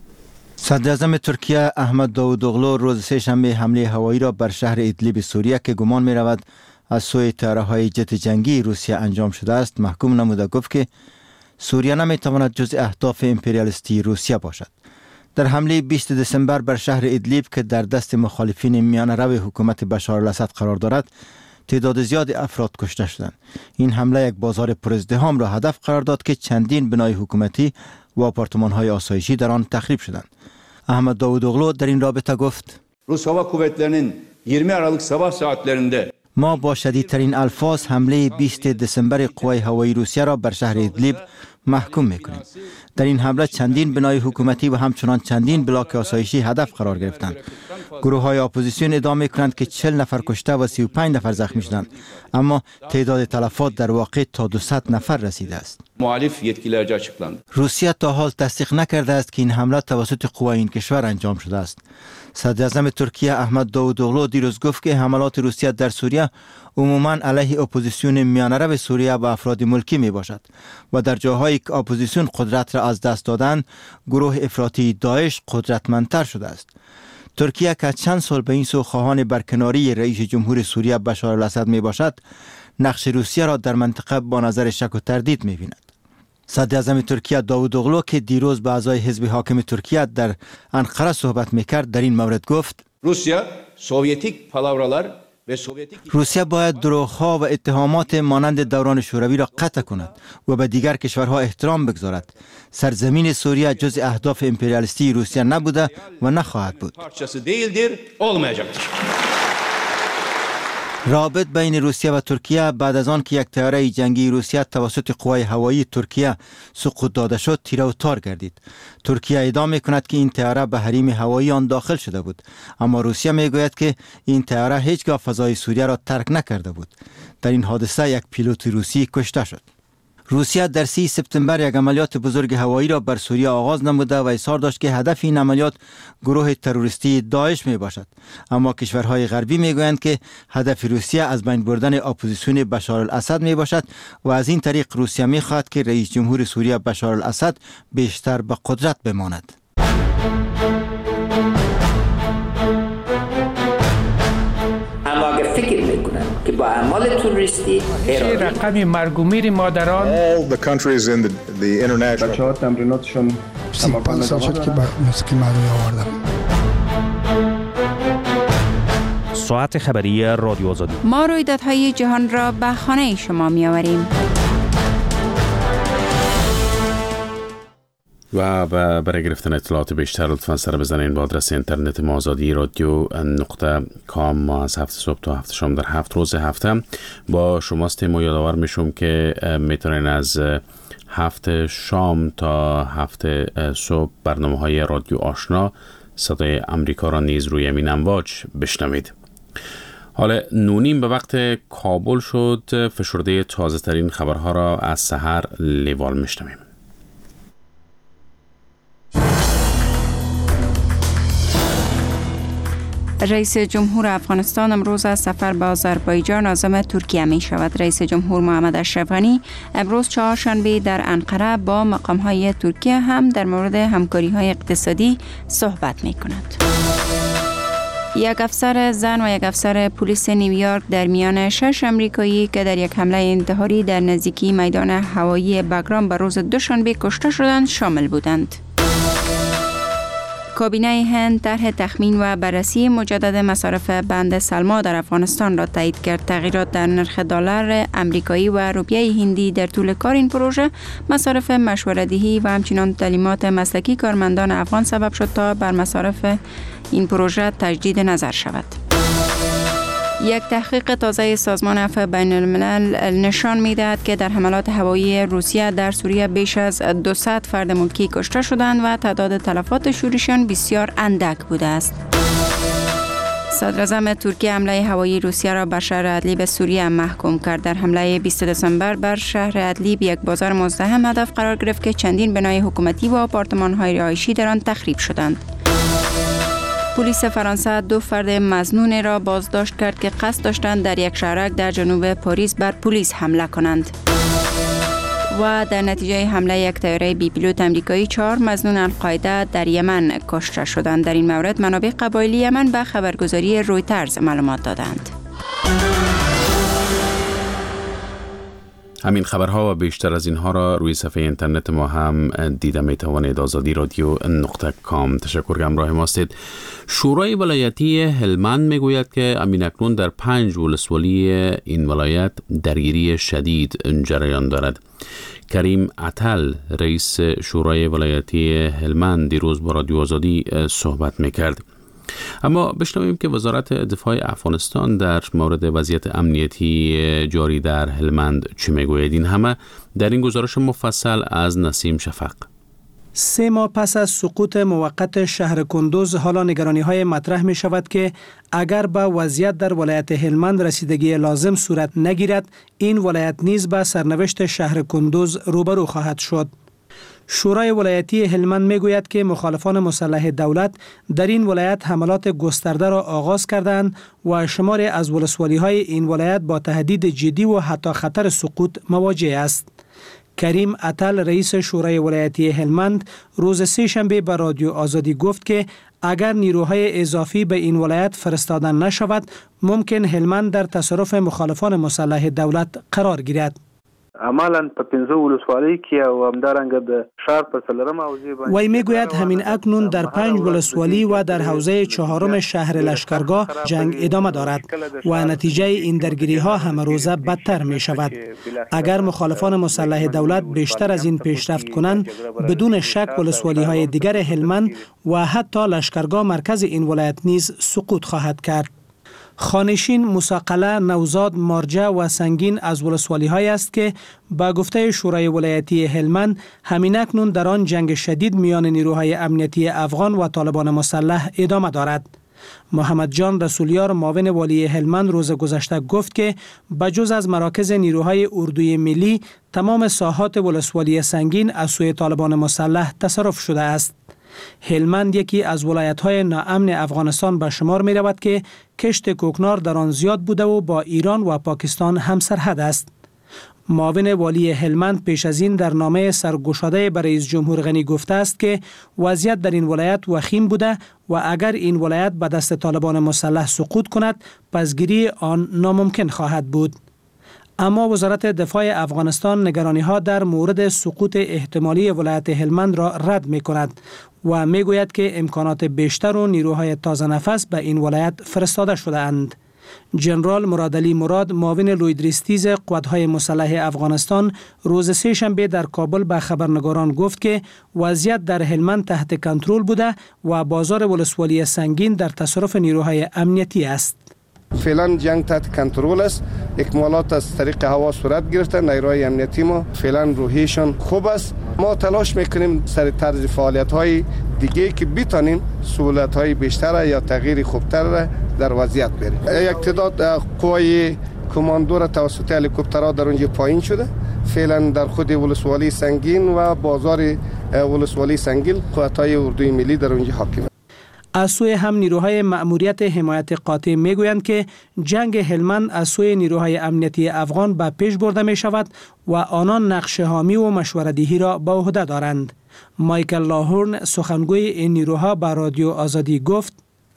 صدر اعظم ترکیه احمد داوودوغلو روز سه شنبه حمله هوایی را بر شهر ادلیب سوریه که گمان می رود از سوی طیاره‌های جت جنگی روسیه انجام شده است محکوم نموده گفت که سوریه نمی تواند جزء اهداف امپریالیستی روسیه باشد. در حمله بیست دسامبر بر شهر ادلیب که در دست مخالفین میانه‌رو حکومت بشار الاسد قرار دارد تعداد زیاد افراد کشته شدند. این حمله یک بازار پرازدحام را هدف قرار داد که چندین بنای حکومتی و آپارتمان‌های آسایشی در آن تخریب شدند. احمد داوودوغلو در این رابطه گفت
Rus Hava Kuvvetleri'nin yirmi Aralık sabah saatlerinde
ما با شدیدترین الفاظ حمله بیست دسامبر قوای هوایی روسیه را بر شهر ادلیب محکوم میکنیم. در این حمله چندین بنای حکومتی و همچنان چندین بلاک آسایشی هدف قرار گرفتند. گروه های اپوزیسیون ادعا میکنند که چهل نفر کشته و سی و پنج نفر زخمی شدند، اما تعداد تلفات در واقع تا دویست نفر رسیده است.
muhalif yetkililerce açıklandı.
روسیه تا حال تصدیق نکرده است که این حمله توسط قوای این کشور انجام شده است. صدر اعظم ترکیه احمد داوودوغلو دیروز گفت که حملات روسیه در سوریه عموماً علیه اپوزیسیون میانه‌رو سوریه و افراد ملکی می باشد و در جاهایی که اپوزیسیون قدرت را از دست دادند گروه افراطی داعش قدرتمندتر شده است. ترکیه که چند سال به این سو خواهان برکناری رئیس جمهور سوریه بشار الاسد می باشد نقش روسیه را در منطقه با نظر شک و تردید می بیند. صدر اعظم ترکیه داوودوغلو که دیروز با اعضای حزب حاکم ترکیه در انقره صحبت میکرد در این مورد گفت
Rusya Sovyetik palavralar ve Sovyetik
روسیه باید دروغ‌ها و اتهامات مانند دوران شوروی را قطع کند و به دیگر کشورها احترام بگذارد. سرزمین سوریه جز اهداف امپریالیستی روسیه نبوده و نخواهد بود.
parçası değildir, olmayacaktır.
رابط بین روسیه و ترکیه بعد از آن که یک طیاره جنگی روسیه توسط قوای هوایی ترکیه سقوط داده شد تیره و تار گردید. ترکیه ادعا می‌کند که این طیاره به حریم هوایی آن داخل شده بود، اما روسیه میگوید که این طیاره هیچگاه فضای سوریه را ترک نکرده بود. در این حادثه یک پیلوت روسی کشته شد. روسیه در سی سپتامبر یک عملیات بزرگ هوایی را بر سوریه آغاز نموده و اظهار داشت که هدف این عملیات گروه تروریستی داعش می باشد، اما کشورهای غربی می گویند که هدف روسیه از بین بردن اپوزیسیون بشار الاسد می باشد و از این طریق روسیه می خواهد که رئیس جمهور سوریه بشار الاسد بیشتر به قدرت بماند.
اما اگر فکر میکنن که با اعمال تروریستی
رقم مرگ و میر مادران
all the countries in the, the international
بچه‌ها تمریناتشون
سی و پنج سال شد که موسیقی مردمی آوردم.
ساعت خبری رادیو آزادی.
ما رویدادهای جهان را به خانه شما می آوریم.
و برای گرفتن اطلاعات بیشتر لطفا سر بزنین با آدرس اینترنت ما آزادی رادیو نقطه کام. ما از هفت صبح تا هفت شام در هفت روز هفته با شماستیم و یادآور میشم که میتونین از هفت شام تا هفت صبح برنامه های رادیو آشنا صدای امریکا را نیز روی امین امواج بشنوید. حالا نونیم به وقت کابل شد. فشرده تازه ترین خبرها را از سحر لیوال میشنویم.
رئیس جمهور افغانستان امروز از سفر به آذربایجان عازم ترکیه می شود. رئیس جمهور محمد اشرف غنی امروز چهارشنبه در انقره با مقام‌های ترکیه هم در مورد همکاری‌های اقتصادی صحبت می کند. یک افسر زن و یک افسر پلیس نیویورک در میان شش امریکایی که در یک حمله انتحاری در نزدیکی میدان هوایی بگرام به روز دوشنبه کشته شدند شامل بودند. کابینه هند طرح تخمین و بررسی مجدد مصارف بند سلما در افغانستان را تایید کرد. تغییرات در نرخ دلار امریکایی و روپیه هندی در طول کار این پروژه مصارف مشوره‌دهی و همچنین تعلیمات مسلکی کارمندان افغان سبب شد تا بر مصارف این پروژه تجدید نظر شود. یک تحقیق تازه سازمان عفو بین الملل نشان می‌دهد که در حملات هوایی روسیه در سوریه بیش از دویست فرد ملکی کشته شدند و تعداد تلفات شورشیان بسیار اندک بوده است. صدر اعظم ترکیه حمله هوایی روسیه را بر شهر ادلیب سوریه محکوم کرد. در حمله بیستم دسامبر بر شهر ادلیب یک بازار مزدحم هدف قرار گرفت که چندین بنای حکومتی و آپارتمان‌های رهایشی در آن تخریب شدند. پلیس فرانسه دو فرد مظنون را بازداشت کرد که قصد داشتند در یک شهرک در جنوب پاریس بر پلیس حمله کنند. و در نتیجه حمله یک طیاره بی پیلوت امریکایی چهار مظنون القاعده در یمن کشته شدند. در این مورد منابع قبایلی یمن به خبرگزاری رویترز معلومات دادند.
همین خبرها و بیشتر از اینها را روی صفحه اینترنت ما هم دیده می توانید. آزادی رادیو نقطه کام. تشکر که همراه ما هستید. شورای ولایتی هلمند می گوید که امین اکنون در پنج ولسوالی این ولایت درگیری شدید جریان دارد. کریم عتل رئیس شورای ولایتی هلمند دیروز با رادیو آزادی صحبت می کرد. اما بشنویم که وزارت دفاع افغانستان در مورد وضعیت امنیتی جاری در هلمند چه میگوید. این همه در این گزارش مفصل از نسیم شفق.
سه ماه پس از سقوط موقت شهر کندوز حالا نگرانی‌های مطرح می شود که اگر به وضعیت در ولایت هلمند رسیدگی لازم صورت نگیرد، این ولایت نیز به سرنوشت شهر کندوز روبرو خواهد شد. شورای ولایتی هلمند می گوید که مخالفان مسلح دولت در این ولایت حملات گسترده را آغاز کردند و شماری از ولسوالی های این ولایت با تهدید جدی و حتی خطر سقوط مواجه است. کریم عتل رئیس شورای ولایتی هلمند روز سه شنبه به رادیو آزادی گفت که اگر نیروهای اضافی به این ولایت فرستاده نشود، ممکن هلمند در تصرف مخالفان مسلح دولت قرار گیرد.
عملاً په پنځه ولسوالۍ کې او همدارنګه د ښار په څلورم حوزې باندې
وی میگوید همین اکنون در پنج ولسوالی و در حوزه چهارم شهر لشکرگاه جنگ ادامه دارد و نتیجه این درگیری ها همه روزه بدتر می شود. اگر مخالفان مسلح دولت بیشتر از این پیشرفت کنند، بدون شک ولسوالی های دیگر هلمند و حتی لشکرگاه مرکز این ولایت نیز سقوط خواهد کرد. خانشین، مساقله، نوزاد، مارجه و سنگین از ولسوالی های است که با گفته شورای ولایتی هلمند همین اکنون در آن جنگ شدید میان نیروهای امنیتی افغان و طالبان مسلح ادامه دارد. محمد جان رسولیار معاون والی هلمند روز گذشته گفت که بجز از مراکز نیروهای اردوی ملی تمام ساحات ولسوالی سنگین از سوی طالبان مسلح تصرف شده است. هلمند یکی از ولایت‌های ناامن افغانستان به شمار می رود که کشت کوکنار در آن زیاد بوده و با ایران و پاکستان همسرحد است. معاون والی هلمند پیش از این در نامه سرگشاده به رئیس جمهور غنی گفته است که وضعیت در این ولایت وخیم بوده و اگر این ولایت به دست طالبان مسلح سقوط کند، پسگیری آن ناممکن خواهد بود. اما وزارت دفاع افغانستان نگرانی ها در مورد سقوط احتمالی ولایت هلمند را رد می کند و می گوید که امکانات بیشتر و نیروهای تازه نفس به این ولایت فرستاده شده اند. جنرال مرادعلی مراد معاون لویدریستیز قوات‌های مسلح افغانستان روز سه شنبه در کابل به خبرنگاران گفت که وضعیت در هلمند تحت کنترل بوده و بازار ولسوالی سنگین در تصرف نیروهای امنیتی است.
فعلا جنگ تحت کنترل است. اکمالات از طریق هوا صورت گرفته. نیروهای امنیتی ما فعلا روحیشان خوب است. ما تلاش میکنیم سر طرز فعالیت های دیگه که بتانیم سهولت های بیشتر یا تغییر خوبتر در وضعیت بریم. یک تعداد قوای کماندو را توسط هلیکوپترها در اونجا پایین شده. فعلا در خود ولسوالی سنگین و بازار ولسوالی سنگین قوت‌های اردوی ملی در اونجا حاکمه.
از سوی هم نیروهای مأموریت حمایت قاطع میگویند که جنگ هلمند از سوی نیروهای امنیتی افغان به پیش برده می شود و آنان نقش حامی و مشوره‌دهی را به عهده دارند. مایکل لاهورن سخنگوی این نیروها به رادیو آزادی گفت: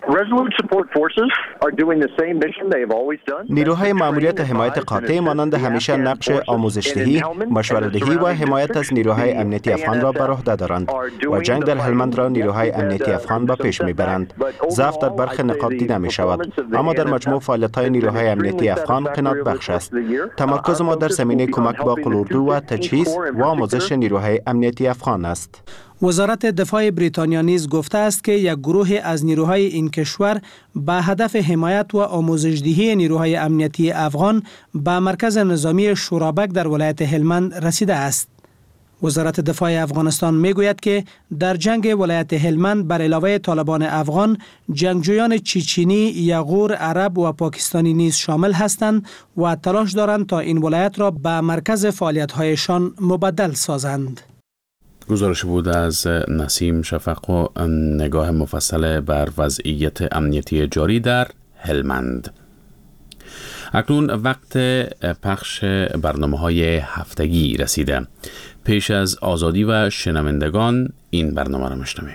نیروهای مأموریت حمایت قاطع مانند همیشه نقش آموزش‌دهی، مشوره‌دهی و حمایت از نیروهای امنیتی افغان را بر عهده دارند و جنگ در هلمند را نیروهای امنیتی افغان به پیش می‌برند. ضعف در برخی نقاط دیده می‌شود، اما در مجموع فعالیت‌های نیروهای امنیتی افغان قناعت بخش است. تمرکز ما در زمینه کمک به قلوردو و تجهیز و آموزش نیروهای امنیتی افغان است.
وزارت دفاع بریتانیا نیز گفته است که یک گروه از نیروهای این کشور به هدف حمایت و آموزش‌دهی نیروهای امنیتی افغان به مرکز نظامی شورابک در ولایت هلمند رسیده است. وزارت دفاع افغانستان میگوید که در جنگ ولایت هلمند بر علاوه طالبان افغان، جنگجویان چیچینی، یغور، عرب و پاکستانی نیز شامل هستند و تلاش دارند تا این ولایت را به مرکز فعالیت‌هایشان مبدل سازند.
گزارش بود از نسیم شفق و نگاه مفصل بر وضعیت امنیتی جاری در هلمند. اکنون وقت پخش برنامه‌های هفتگی رسیده. پیش از آزادی و شنوندگان این برنامه را میشنویم.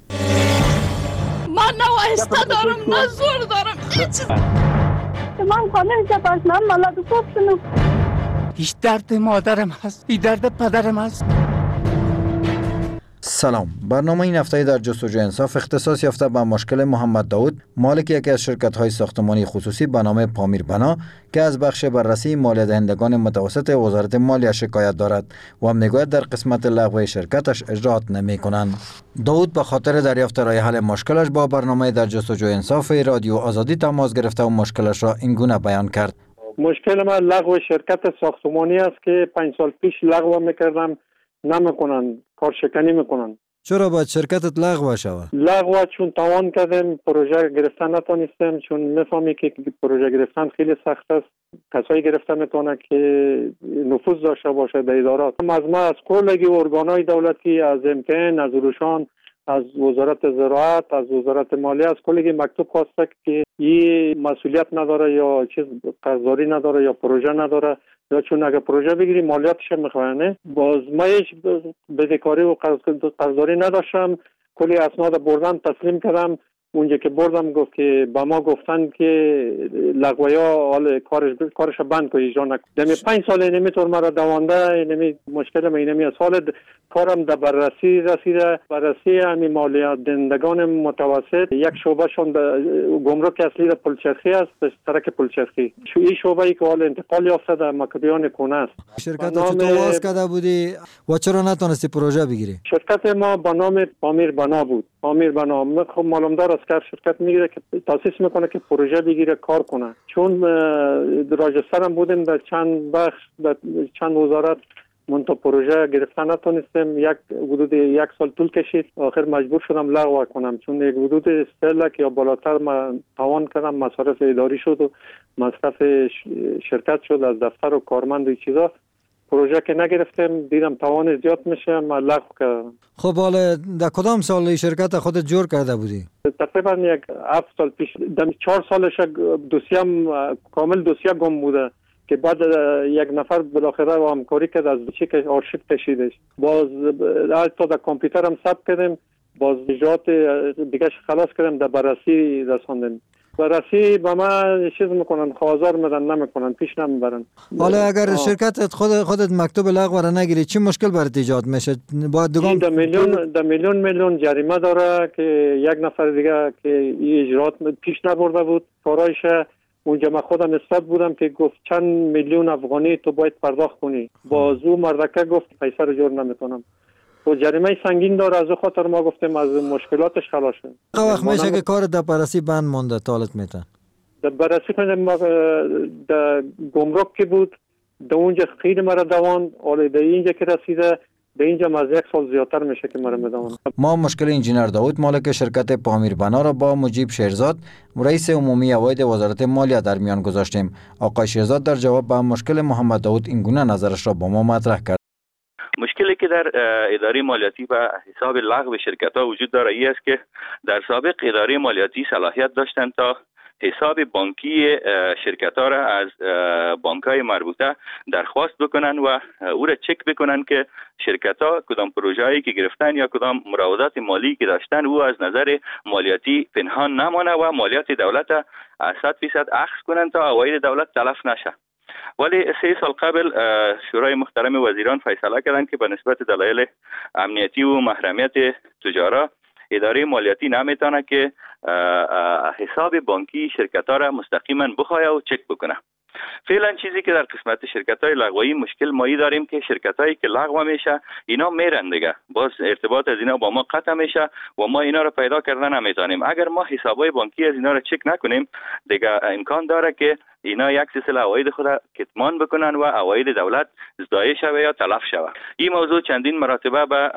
من نه وایسته دارم نه زور دارم هیچ. من خانه چه من مالات کوفتنم.
هیچ درد مادرم هست، هیچ درد پدرم هست.
سلام. برنامه این هفته در جستجوی انصاف اختصاص یافته به مشکل محمد داود، مالک یکی از شرکت‌های ساختمانی خصوصی به نام پامیر بنا که از بخش بررسی مالیه دهندگان متوسط وزارت مالیه شکایت دارد و میگوید در قسمت لغو شرکتش اجراات نمی‌کنند. داود به خاطر دریافت راه حل مشکلش با برنامه در جستجوی انصاف رادیو آزادی تماس گرفته و مشکلش را این گونه بیان کرد.
مشکل ما لغو شرکت ساختمانی است که پنج سال پیش لغو می‌کردم، نمیکنن، کارشکنی میکنن.
چرا باید شرکتت لغو شود؟
لغو چون توان کردیم پروژه گرفتن نتونستیم، چون میفهمی که پروژه گرفتن خیلی سخت است. کسایی گرفته میتونه که نفوذ داشته باشه در ادارات. از ما از کلگی ارگانهای دولتی، از امتحان، از روشان، از وزارت زراعت، از وزارت مالیه، از کلگی مکتوب خواسته که این مسئولیت نداره یا چیز قرضداری نداره یا پروژه نداره، یا چون اگه پروژه بگیری مالیاتش میخوانه. باز ما هیچ بدهکاری و قرضداری نداشتم، کلی اسناد بردم تسلیم کردم. اونجا که بردم گفت که با ما گفتن که لغویا حال کارش کارش بند کنی اجرا نکن. دمی پنج سال نمیتور مرا دوانده، نمی مشکل ما اینمی از حال کارم در بررسی رسیده. بررسی همی مالیات دهندگان متوسط یک شعبهشون گمرک اصلی در پلچرخی است، به سرک پلچرخی. این شعبه ای که حال انتقال یافته در مکبیان کونه است.
شرکت چطور واس کرده بودی و چرا نتونستی پروژه بگیری؟
شرکت ما به نام پامیر بنا بود. پامیر بنا خب معلومدار است که شرکت میگیره که تاسیس میکنه که پروژه بگیره کار کنه. چون راجستر هم بودیم در چند بخش در چند وزارت، منتها پروژه گرفتن نتونستم. یک حدود یک سال طول کشید، آخر مجبور شدم لغو کنم، چون یک حدود سه لک یا بالاتر من توان کردم. مصارف اداری شد و مصرف شرکت شد از دفتر و کارمند و چیزا. پروژه که نگرفتم، دیدم توان زیاد میشه، من لغو کردم.
خب حالا در کدام سال شرکت خودت جور کرده بودی؟
تقریبا یک هفت سال پیش. در چهار سالش دوسیم کامل دوسیه گم بوده که بعد یک نفر بالاخره و همکاری کرد از چی که آرشیو کشیدش. باز تا در کامپیوترم ثبت کردم، باز اجرات دیگه خلاص کردم، در بررسی رساندم. بررسی به ما چیز میکنن، خواهزار میدن، نمیکنن، پیش نمیبرن.
حالا اگر شرکتت خود خودت مکتوب لغو را نگیری چی مشکل برات ایجاد میشه؟ باید دوام
ده میلیون ده میلیون میلیون جریمه داره که یک نفر دیگه که این اجرات پیش نبرده بود کارایش، اونجا من خودم استاد بودم که گفت چند میلیون افغانی تو باید پرداخت کنی. بازو مردکه گفت پیسه رو جور نمیتونم. و جریمه سنگین داره، از خاطر ما گفتیم از مشکلاتش خلاص شد.
وقت میشه که کار در بررسی بند مونده طالت میتن.
در بررسی کنیم در گمرک که بود، در اونجا خیلی مرا دوان، حالا در اینجا که رسیده در اینجا از یک سال زیادتر میشه که مرا میدوان.
ما مشکل انجینر داود مالک شرکت پامیر بنا را با مجیب شیرزاد رئیس عمومی عواید وزارت مالیه در میان گذاشتیم. آقای شیرزاد در جواب به مشکل محمد داود این گونه نظرش را با ما مطرح کرد.
مشکلی که در اداره مالیاتی و حساب لغو شرکت ها وجود داره ای است که در سابق اداره مالیاتی صلاحیت داشتند تا حساب بانکی شرکت ها را از بانک های مربوطه درخواست بکنن و او را چک بکنن که شرکت ها کدام پروژه هایی که گرفتن یا کدام مراودات مالی که داشتن او از نظر مالیاتی پنهان نمانه و مالیات دولت صد فیصد اخذ کنن تا عواید دولت تلف نشه. ولی سه سال قبل شورای محترم وزیران فیصله کردند که به نسبت دلایل امنیتی و محرمیت تجارا اداره مالیاتی نمیتونه که حساب بانکی شرکت ها را مستقیما بخواه و چک بکنه. فعلا چیزی که در قسمت شرکت های لغوی مشکل مایی داریم که شرکت هایی که لغو میشه اینا میرن دیگه، باز ارتباط از اینا با ما قطع میشه و ما اینا رو پیدا کردن نمیتونیم. اگر ما حساب های بانکی از اینا رو چک نکنیم دیگه امکان داره که اینا یک سلسله عواید خود کتمان بکنن و عواید دولت ضایع شوه یا تلف شوه. این موضوع چندین مرتبه به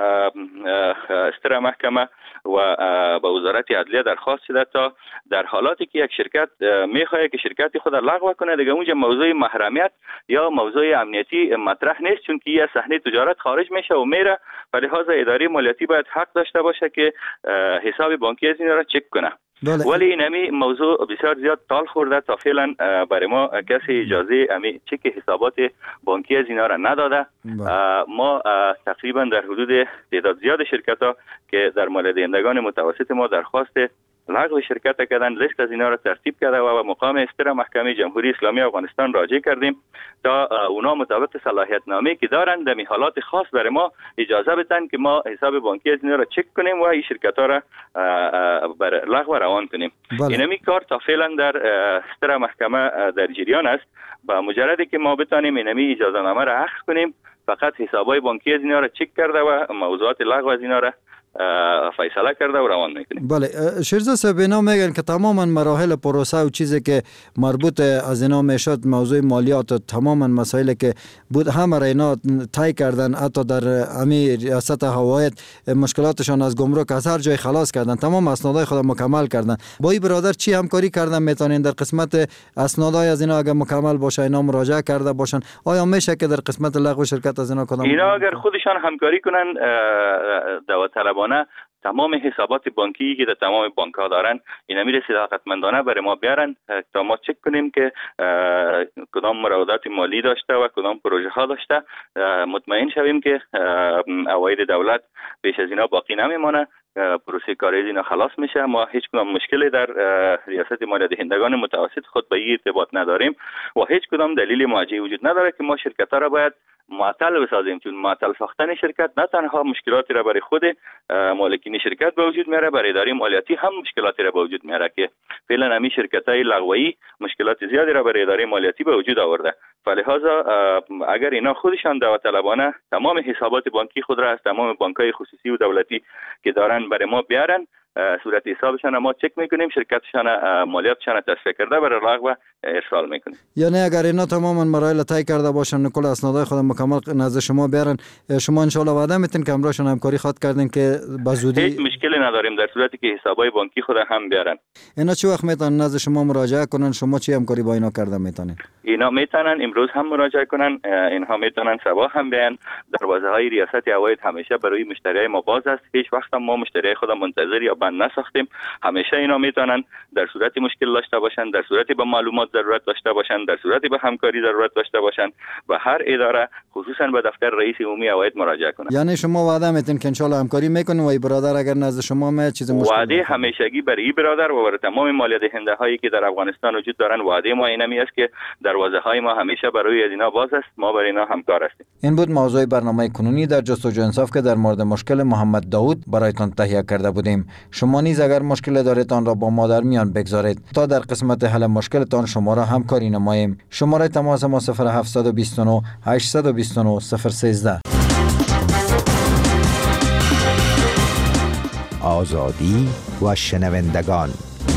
استر محکمه و به وزارت عدلیه درخواست شده تا در حالاتی که یک شرکت میخواد که شرکتی خود لغو کنه دیگه اونجا موضوع محرمیت یا موضوع امنیتی مطرح نیست، چون که یه صحنه تجارت خارج میشه و میره، و لحاظ اداره مالیاتی باید حق داشته باشه که حساب بانکی از این را چک کنه. بله. ولی اینمی موضوع بسیار زیاد تال خورده تا فعلا برای ما کسی اجازه امی چک حسابات بانکی از اینا را نداده. بله. ما تقریبا در حدود تعداد زیاد شرکت ها که در مالیه دهندگان متوسط ما درخواست لغو شرکت کردن، لیست از اینا را ترتیب کرده و مقام استر محکمه جمهوری اسلامی افغانستان راجع کردیم تا اونا مطابق صلاحیت نامه که دارن در حالات خاص برای ما اجازه بدن که ما حساب بانکی از اینا را چک کنیم و این شرکت ها را بر لغو روان کنیم. بله. اینمی کار تا فعلا در استر محکمه در جریان است. با مجردی که ما بتانیم اینمی اجازه نامه را اخذ کنیم فقط حسابای بانکی از اینا را چک کرده و موضوعات لغو از اینا را فیصله کرده و روان میکنیم.
بله شیرزاد صاحب اینا میگن که تماما مراحل پروسه و چیزی که مربوط از اینا میشد موضوع مالیات و تماما مسائلی که بود همه را اینا طی کردن، حتی در امی ریاست هوایت مشکلاتشان از گمرک از هر جای خلاص کردن، تمام اسنادهای خود مکمل کردن. با این برادر چی همکاری کردن میتونین در قسمت اسنادهای از اینا اگر مکمل باشه اینا مراجعه کرده باشن؟ آیا میشه که در قسمت لغو شرکت از اینا کدام
اینا اگر خودشان همکاری کنن داوطلبانه تمام حسابات بانکی که در تمام بانک ها دارن اینا میره صداقتمندانه برای ما بیارن تا ما چک کنیم که کدام مراودات مالی داشته و کدام پروژه ها داشته، مطمئن شویم که عواید دولت بیش از اینا باقی نمیمانه، پروسه کاری از اینا خلاص میشه. ما هیچ کدام مشکلی در ریاست مالیه دهندگان متوسط خود به این ارتباط نداریم و هیچ کدام دلیل موجه وجود نداره که ما شرکت ها را باید معطل بسازیم، چون معطل ساختن شرکت نه تنها مشکلاتی را برای خود مالکین شرکت به وجود میاره، برای اداره مالیاتی هم مشکلاتی را به وجود میاره که فعلا همین شرکت‌های لغوی مشکلات زیادی را برای اداره مالیاتی به وجود آورده. فلهذا اگر اینا خودشان داوطلبانه تمام حسابات بانکی خود را از تمام بانک‌های خصوصی و دولتی که دارن برای ما بیارن، صورت حسابشان ما چک میکنیم، شرکتشان مالیاتشان تصفیه کرده برای لغو ارسال میکنیم.
یعنی اگر اینا تماما مراحل طی کرده باشن کل اسنادهای خود مکمل نزد شما بیارن، شما ان شاء الله وعده میتین که همراهشون همکاری خواهد کردین که به زودی؟
هیچ مشکلی نداریم در صورتی که حسابای بانکی خود هم بیارن.
اینا چه وقت میتونن نزد شما مراجعه کنن؟ شما چی همکاری با اینا کرده میتونین؟
اینا میتونن امروز هم مراجعه کنن، اینها میتونن صبح هم بیان. دروازه های ریاست عواید همیشه برای مشتریای ما باز است. هیچ وقت ما مشتریای خود منتظر یا بند نساختیم. همیشه اینا میتونن در صورت مشکل داشته باشن، در صورت به معلومات ضرورت داشته باشن، در صورت به همکاری ضرورت داشته باشن و هر اداره خصوصا به دفتر رئیس عمومی اوایت مراجعه کنن.
یعنی شما وعده میتین که ان شاء الله همکاری میکنین و ای برادر اگر نزد شما می چیز مشکل
وعده همیشگی برای برادر و برای تمام مالیات دهنده هایی که در افغانستان وجود دارن وعده ما اینمی است که دروازه های ما همیشه برای اینا باز است، ما برای اینا همکار هستیم.
این بود موضوع برنامه کنونی در جستجو انصاف که در مورد مشکل محمد داوود برایتان تهیه کرده بودیم. شما نیز اگر مشکل دارید آن را با ما در میان بگذارید تا در قسمت حل مشکلتان شما را همکاری نماییم. شماره تماس ما صفر هفت دو نه هشت دو نه صفر یک سه.
آزادی و شنوندگان.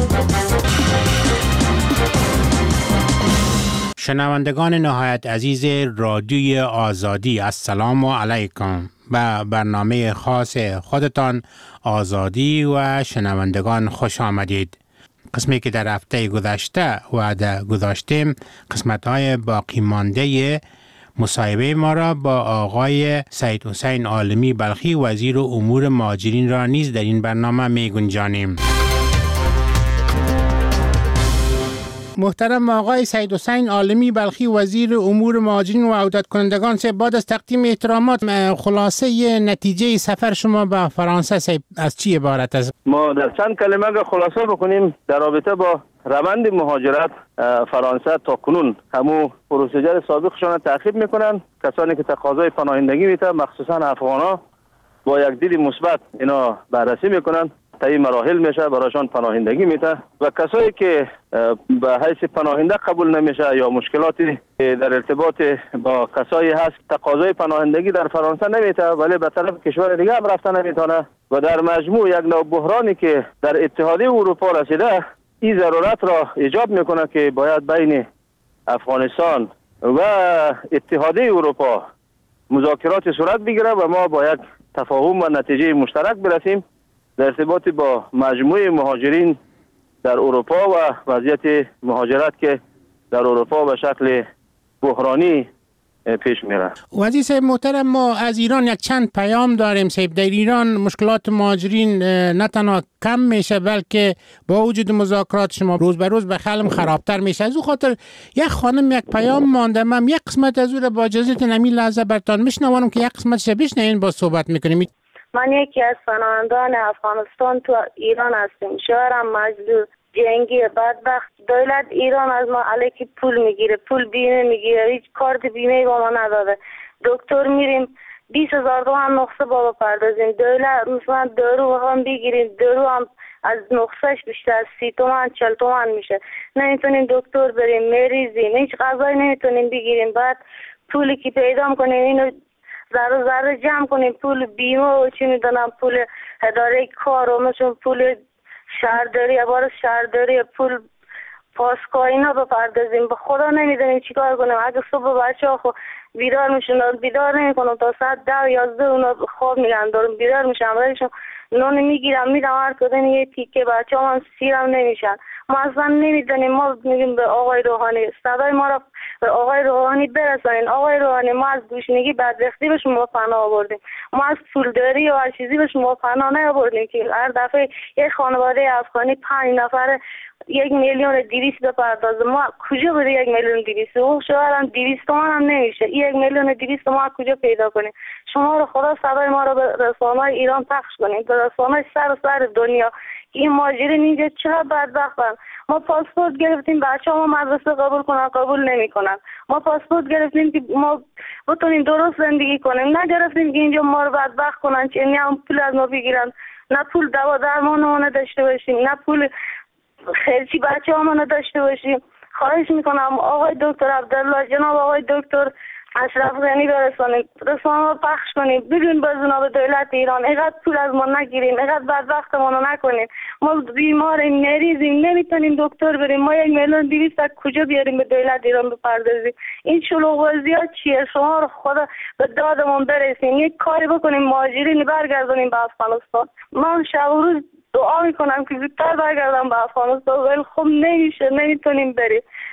شنوندگان نهایت عزیز رادیوی آزادی، السلام علیکم. به برنامه خاص خودتان آزادی و شنوندگان خوش آمدید. قسمی که در هفته گذشته وعده گذاشتیم قسمت های باقی مانده مصاحبه ما را با آقای سید حسین عالمی بلخی وزیر امور مهاجرین را نیز در این برنامه می گنجانیم. محترم آقای سید حسین عالمی بلخی وزیر امور مهاجرین و عودت کنندگان، سه بعد از تقدیم احترامات خلاصه نتیجه سفر شما به فرانسه از چی عبارت است؟
ما در چند کلمه اگر خلاصه بکنیم در رابطه با روند مهاجرت فرانسه تا کنون همو پروسیجر سابقشان تعقیب میکنن. کسانی که تقاضای پناهندگی میتونن مخصوصا افغانا با یک دید مثبت اینا بررسی میکنن، طی مراحل میشه برایشان پناهندگی میده و کسایی که به حیث پناهنده قبول نمیشه یا مشکلاتی در ارتباط با کسایی هست تقاضای پناهندگی در فرانسه نمیده ولی به طرف کشور دیگه هم رفته نمیتونه و در مجموع یک نوع بحرانی که در اتحادیه اروپا رسیده این ضرورت را ایجاب میکنه که باید بین افغانستان و اتحادیه اروپا مذاکرات صورت بگیره و ما با یک تفاهم و نتیجه مشترک برسیم در ارتباط با مجموعه مهاجرین در اروپا و وضعیت مهاجرت که در اروپا به شکل بحرانی پیش میره.
وزیر صاحب محترم، ما از ایران یک چند پیام داریم صاحب. در ایران مشکلات مهاجرین نه تنها کم میشه بلکه با وجود مذاکرات شما روز به روز به خلم خرابتر میشه. از او خاطر یک خانم یک پیام مانده، من یک قسمت از او را با اجازه نمی لحظه برتان میشنوانم که یک قسمتش بشنوین با صحبت میکنیم.
من یکی از پناهندگان افغانستان تو ایران هستم. شوهرم مجبور جنگی بدبخت. دولت ایران از ما علیکی پول میگیره، پول بیمه میگیره، هیچ کارت بیمه با ما نداده. دکتر میریم بیست هزار تومان نقصه با بپردازیم. دولت مثلا دارو هم بگیریم، دارو هم از نقصهش بیشتر از سی تومان چل تومان میشه. نمیتونیم دکتر بریم، مریضیم، هیچ غذایی نمیتونیم بگیریم. بعد پولی که پیدا کنیم اینو ذره ذره جمع کنیم، پول بیمه و چی میدونم پول اداره کار و مثلا پول شهرداری، عبارت شهرداری، پول پاسکا اینا بپردازیم. به خدا نمیدونیم چی کار کنیم. اگه صبح بچه ها خو بیدار میشن بیدار نمی کنم تا ساعت ده یازده اونا خواب میگن دارم بیدار میشم رایشون نون میگیرم میدم هر کدن یه تیکه بچه ها هم سیرم نمیشن. ما اصلا نمیدونیم. ما میگیم به آقای روحانی صدای ما را به آقای روحانی برسانین. آقای روحانی ما از گوشنگی بدبختی به شما پناه آوردیم، ما از پولداری و هر چیزی به شما پناه نیاوردیم که هر دفعه یک خانواده افغانی پنج نفر یک میلیون دویست بپردازه. ما کجا بوده یک میلیون دویست؟ او شوهرم دویست تومن هم نمیشه. یک میلیون دویست ما کجا پیدا کنیم؟ شما رو خدا صدای ما رو به رسانه‌های ایران پخش کنیم، به رسانه‌های سر سر دنیا. این مهاجرین اینجا چرا بدبختن؟ ما پاسپورت گرفتیم بچه ها ما مدرسه قبول کنن، قبول نمیکنن. ما پاسپورت گرفتیم که ما بتونیم درست زندگی کنیم، نگرفتیم که اینجا ما رو بدبخت کنن، چه هم پول از ما بگیرن، نه پول دوا درمانمون داشته باشیم، نه پول خیرچی بچه همون داشته باشیم. خواهش میکنم آقای دکتر عبدالله، جناب آقای دکتر اشرف غنی برسانید، رسانه رو پخش کنید، بگین به جناب دولت ایران اینقدر پول از ما نگیرین، اینقدر بدبختمون رو نکنین. ما بیماریم، مریضیم، نمیتونیم دکتر بریم. ما یک میلیون دویست کجا بیاریم به دولت ایران بپردازیم؟ این شلوغ وضعیت چیه؟ شما رو خدا به دادمون برسین، یک کاری بکنیم مهاجرین برگردونیم به افغانستان. من شب و روز دعا میکنم که زودتر برگردم به افغانستان ولی خب نمیشه، نمیتونیم بریم.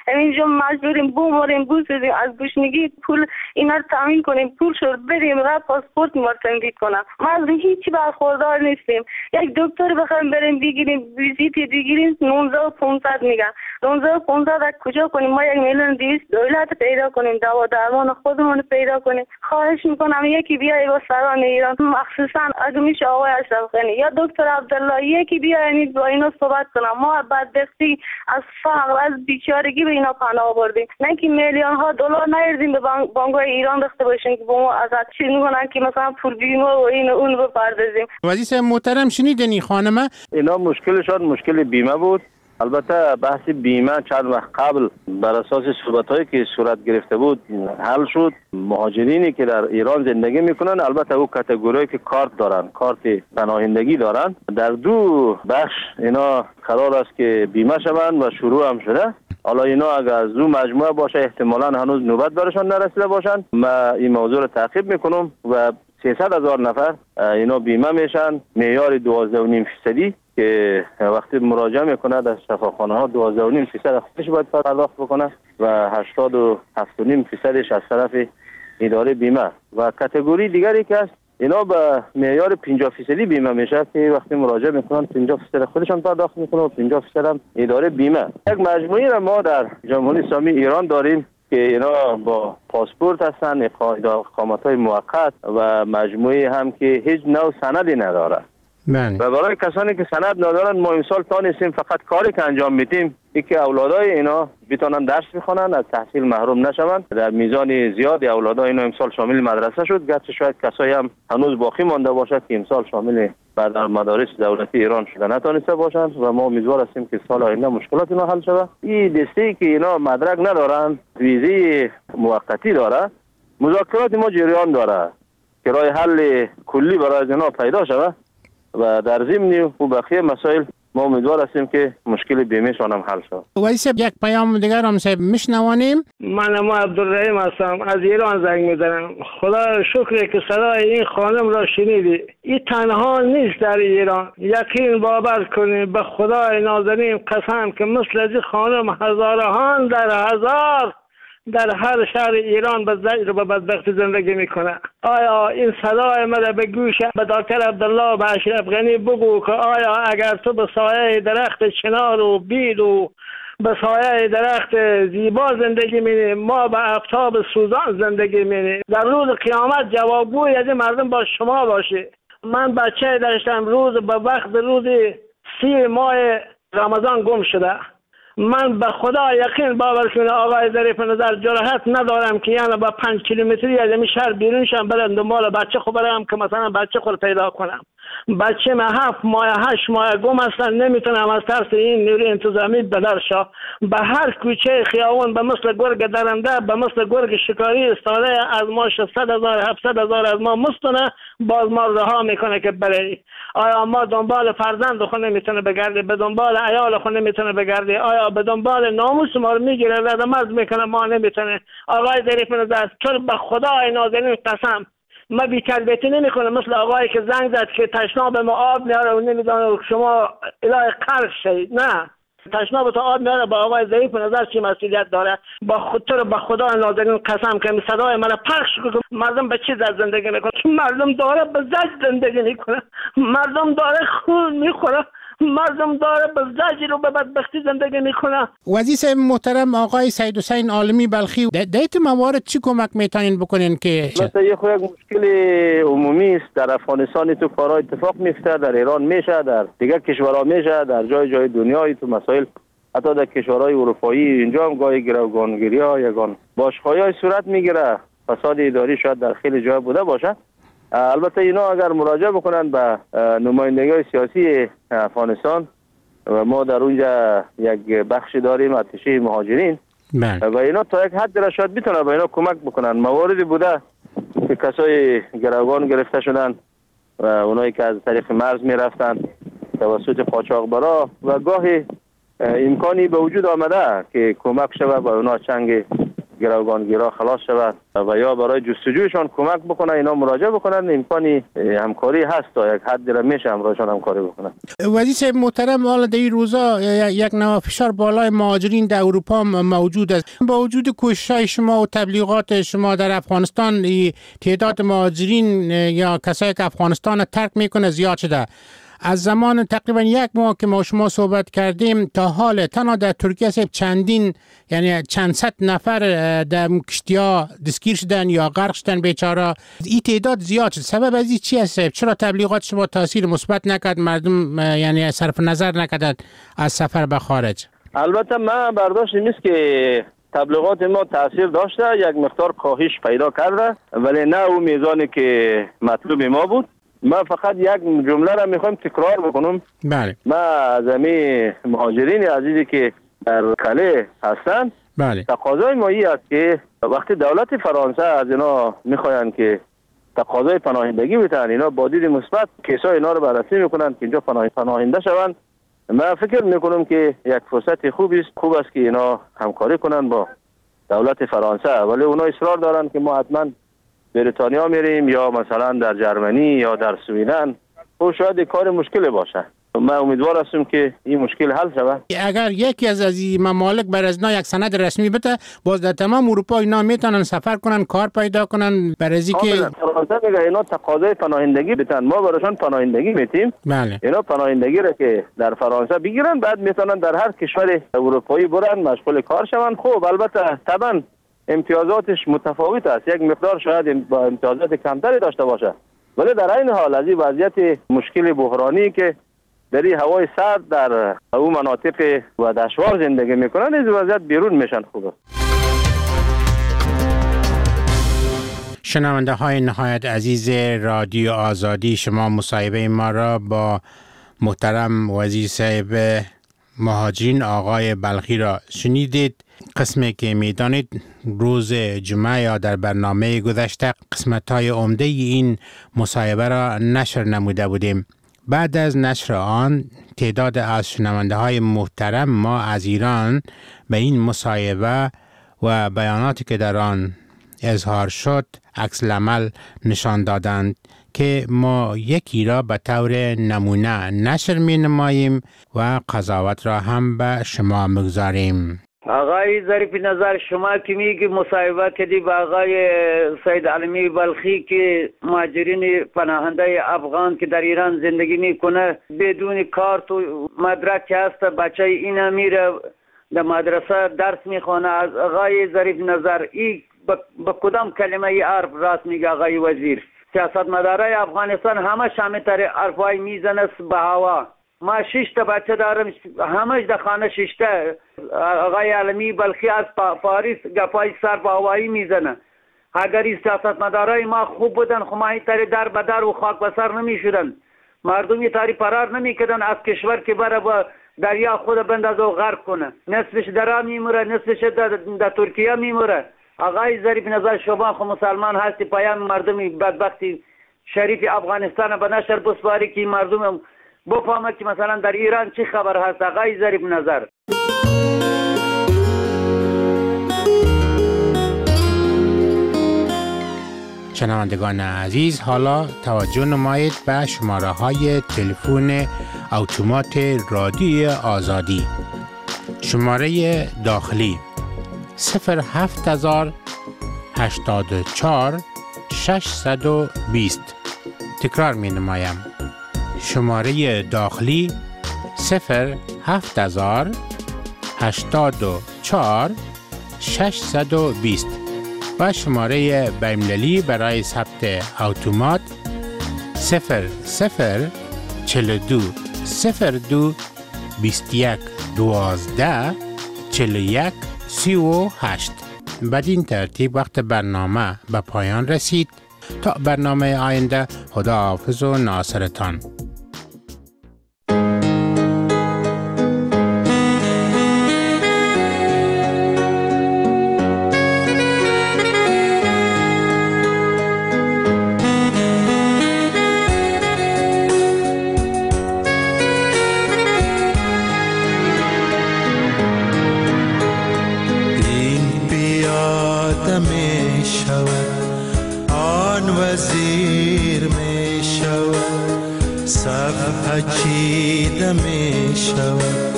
اینجا مجبوریم بماریم بوسیدیم از گشنگی پول اینا رو تامین کنیم پول شد بریم را پاسپورت ما تمدید کنم ما از هیچ برخوردار نیستیم یک دکتر بخوایم بریم بگیریم ویزیت بگیریم نوزده و پانصد میگن نوزده و پانصد کجا کنیم ما یک میلیون دویست دولت پیدا کنیم دوا درمان خودمون پیدا کنیم خواهش میکنم یکی بیای با سران ایران مخصوصا اگه میشه آقای اشرف غنی یا دکتر عبدالله یکی بیاین با اینا صحبت کنم ما بدبختی از فقر از بیچارگی به اینا پناه بردیم نه که میلیون ها دلار نیردیم به بانک‌های ایران داشته باشیم که با ما ازت چی میکنن که مثلا پول بیمه و این اون بپردازیم.
وزیر محترم شنیدین این خانم
اینا مشکلشان مشکل بیمه بود. البته بحث بیمه چند وقت قبل بر اساس صحبت‌هایی که صورت گرفته بود حل شد. مهاجرینی که در ایران زندگی میکنن البته او کاتگوری که کارت دارن کارت پناهندگی دارن در دو بخش اینا قرار است که بیمه شوند و شروع هم شده. حالا اینا اگر از دو مجموعه باشه احتمالاً هنوز نوبت برشان نرسیده باشند. ما این موضوع رو تعقیب میکنم و سیصد هزار نفر اینا بیمه میشن معیار دوازده و نیم فیصدی که وقتی مراجعه میکنه در شفاخانه ها دوازده و نیم فیصد خودش باید پرداخت بکنه و هشتاد و هفت و نیم فیصدش از طرف اداره بیمه و کاتگوری دیگری که است اینا به معیار پنجاه فیصدی بیمه میشه که وقتی مراجعه میکنن پنجاه فیصد خودشان پرداخت میکنه و پنجاه فیصد هم اداره بیمه. یک مجموعه را ما در جمهوری اسلامی ایران داریم که اینا با پاسپورت هستن اقامت‌های موقت و مجموعه هم که هیچ نوع سندی نداره.
من.
و برای کسانی که سند ندارن ما امسال تانستیم فقط کاری که انجام میدیم ای که اولادای اینا بتونن درس بخونن از تحصیل محروم نشوند. در میزان زیادی اولادای اینا امسال شامل مدرسه شد گرچه شاید کسایی هم هنوز باقی مانده باشد که امسال شامل بعد مدارس دولتی ایران شده نتونسته باشند و ما امیدوار هستیم که سال آینده مشکلات اینا حل شود. این دسته که اینا مدرک ندارن ویزه موقتی داره مذاکرات ما جریان داره که راه حل کلی برای اینا پیدا شود و در ضمن و بقیه مسائل ما امیدوار هستیم که مشکل بیمه‌شان هم حل شود.
وایس یک پیام دیگر هم صاحب میشنوانیم.
من ما عبدالرحیم هستم از ایران زنگ میزنم. خدا شکر که صدای این خانم را شنیدی. این تنها نیست در ایران. یقین باور کنید به خدای نازنین قسم که مثل از این خانم هزاران در هزار در هر شهر ایران به زجر و بدبختی زندگی میکنه. آیا این صدای من به گوش به دکتر عبدالله و به اشرف غنی بگو که آیا اگر تو به سایه درخت چنار و بید و به سایه درخت زیبا زندگی می‌کنیم ما به آفتاب سوزان زندگی می‌کنیم در روز قیامت جوابگوی از این مردم با شما باشه. من بچه داشتم روز به وقت روز سی ماه رمضان گم شده. من به خدا یقین باور کنه آقای ظریف نظر جرأت ندارم که یعنی با پنج کیلومتری از این شهر بیرون شم برم دنبال بچه خود برم که مثلا بچه خود پیدا کنم. بچه من هفت ماه هشت ماه گم هستن نمیتونم از ترس این نیروی انتظامی بدر شا به هر کوچه خیابون به مثل گرگ درنده به مثل گرگ شکاری استاده از ما ششصد هزار هفتصد هزار از ما مستونه باز ما رها میکنه که بره. آیا ما دنبال فرزند خود نمیتونه بگردی به دنبال عیال خود نمیتونه بگردی آیا به دنبال ناموس ما رو میگیره رد مرز میکنه ما نمیتونه. آقای ظریف نظر تو به خدای نازنین قسم ما بی‌تربیتی نمیکنه مثل آقایی که زنگ زد که تشناب ما آب میاره و نمیدونه شما الهی قرق شید. نه تشناب تو آب میاره با آقای ظریف نظر چی مسئولیت داره. با خود تو رو به خدا نازنین قسم که صدای من پخش کنه مردم به چی زد زندگی میکنه. مردم داره به زج زندگی میکنه مردم داره خون میخوره مردم داره به زجر و به بدبختی زندگی میکنه.
وزیر محترم آقای سید حسین عالمی بلخی در این موارد چی کمک میتونین بکنین که
مثلا یه خود مشکل عمومی است در افغانستان تو کارا اتفاق میفته در ایران میشه در دیگر کشورها میشه در جای جای دنیای تو مسائل حتی در کشورهای اروپایی اینجا هم گاهی گروگانگیری ها یگان باشخواهی های صورت میگیره. فساد اداری شاید در خیلی جای بوده باشه. البته اینا اگر مراجعه بکنن به نمایندگی سیاسی افغانستان و ما در اونجا یک بخشی داریم اتشه مهاجرین
من.
و اینا تا یک حد را شاید بتونن به اینا کمک بکنن. مواردی بوده که کسای گروگان گرفته شدن و اونایی که از طریق مرز میرفتن توسط قاچاقبرا و گاهی امکانی به وجود آمده که کمک شود به اونا چنگ گروگانگیرا خلاص شود و یا برای جستجویشان کمک بکنه، اینا مراجعه بکنن، امکانی همکاری هست تا یک حدی را میشه همراهشان همکاری بکنن.
وزیر محترم، حالا در این روزا یک نوع فشار بالای مهاجرین در اروپا موجود است. با وجود کوشش‌های شما و تبلیغات شما در افغانستان، تعداد مهاجرین یا کسایی که افغانستان ترک میکنه زیاد شده. از زمان تقریبا یک ماه که ما شما صحبت کردیم تا حال تنها در ترکیه سب چندین یعنی چند صد نفر در کشتی‌ها دستگیر شدن یا غرق شدن بیچاره. این تعداد زیاد شد. سبب از این چی است؟ چرا تبلیغات شما تاثیر مثبت نکرد؟ مردم یعنی صرف نظر نکردند از سفر به خارج؟
البته من برداشت نیست که تبلیغات ما تاثیر داشته، یک مقدار کاهش پیدا کرده ولی نه اون میزانی که مطلوب ما بود. من فقط یک جمله را میخوایم تکرار بکنم.
بله.
ما از همین مهاجرین عزیزی که در کاله هستند،
بله،
تقاضای ما این است که وقتی دولت فرانسه از اینا میخواین که تقاضای پناهندگی بتن، اینا با دید مثبت کیسای اینا رو بررسی میکنن که اینجا پناه پناهنده شوند. من فکر میکنم که یک فرصت خوبی است خوب است که اینا همکاری کنن با دولت فرانسه، ولی اونا اصرار دارن که ما حتما بریتانیا میریم یا مثلا در جرمنی یا در سویدن. او شاید کار مشکلی باشه. من امیدوار هستم که این مشکل حل شود.
اگر یکی از از این ممالک بر از اینا یک سند رسمی بده، باز در تمام اروپا اینا میتونن سفر کنن، کار پیدا کنن. برای اینکه
فرانسه میگه اینا تقاضای پناهندگی بدن، ما براشون پناهندگی میتیم.
بله.
اینا پناهندگی را که در فرانسه بگیرن، بعد میتونن در هر کشور اروپایی برن مشغول کار شون. خب البته طبعا امتیازاتش متفاوت است، یک مقدار شاید با امتیازات کمتری داشته باشه، ولی در این حال از این وضعیت مشکل بحرانی که در این هوای سرد در اون مناطق و دشوار زندگی میکنن، از وضعیت بیرون میشن. خوبه.
شنونده های نهایت عزیز رادیو آزادی، شما مصاحبه ما را با محترم وزیر صاحب مهاجرین آقای بلخی را شنیدید. قسمی که میدانید روز جمعه یا در برنامه گذشته قسمت های عمده این مصاحبه را نشر نموده بودیم. بعد از نشر آن تعداد از شنونده های محترم ما از ایران به این مصاحبه و بیاناتی که در آن اظهار شد عکس العمل نشان دادند که ما یکی را به طور نمونه نشر می نماییم و قضاوت را هم به شما مگذاریم.
آقای ظریف نظر، شما که میگی مصاحبه کردی با آقای سید علمی بلخی که مهاجرین پناهنده افغان که در ایران زندگی میکنه بدون کارت و مدرک هست، بچه اینا میره در مدرسه درس میخونه. از آقای ظریف نظر ای با کدام کلمه ای حرف راست میگه آقای وزیر؟ سیاستمدارای افغانستان همه شامتر حرفای میزنه به هوا. ما شش تا بچه دارم، همش در خانه شش تا. آقای علمی بلخی از پاریس گپای سر به هوایی میزنه. اگر این سیاستمدارای ما خوب بودن، خب ما این طری در به در و خاک به سر نمیشدن. مردم این طری فرار نمیکردن از کشور که بره با دریا خود بندازه و غرق کنه. نصفش در میموره، نصفش در, در ترکیه میموره. آقای ظریف نظر، شما خب مسلمان هستی، پیام مردمی بدبختی شریف افغانستان به نشر بسپاری که مردم بفهمه که مثلا در ایران چی خبر هست. آقای ظریف نظر،
شنوندگان عزیز، حالا توجه نمایید به شماره های تلفن اتومات رادیو آزادی. شماره داخلی صفر هفت هزار هشتاد و چهار ششصد و بیست. تکرار می نمایم. شماره داخلی صفر هفت هزار هشتاد و چهار ششصد و بیست و شماره بین‌المللی برای ثبت اتومات صفر صفر چهل و دو صفر دو بیست و یک دوازده چهل و یک سی و هشت. بدین ترتیب وقت برنامه به پایان رسید. تا برنامه آینده، خداحافظ و ناصرتان.
این پیام پیاده می شود، آن وزیر می شود، صف چیده می شود،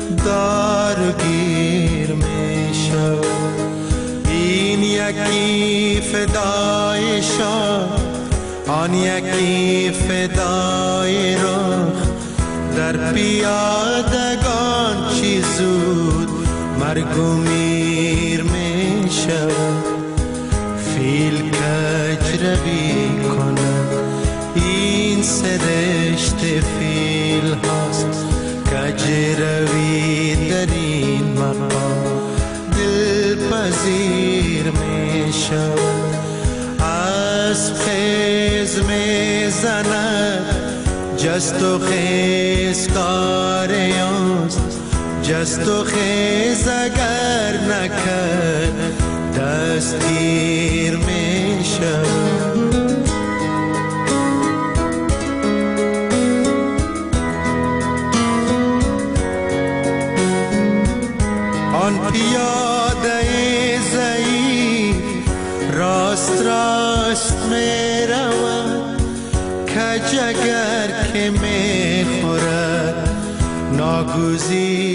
دارگیر می شود. این یکی فدای شاه، آن یکی فدای رخ، در پیادگان چی زود مرگ و میر می شود. فیل کج روی کند، این سرشت فیل هاست، کج روی در این مقام دل پذیر می شود. از خیز می زند، جست و خیز کار اوست، جست و خیز اگر نکرد دستگیر می شود. آن پیاده ضعیف راست راست می رود، کج اگر که می خورد ناگزیر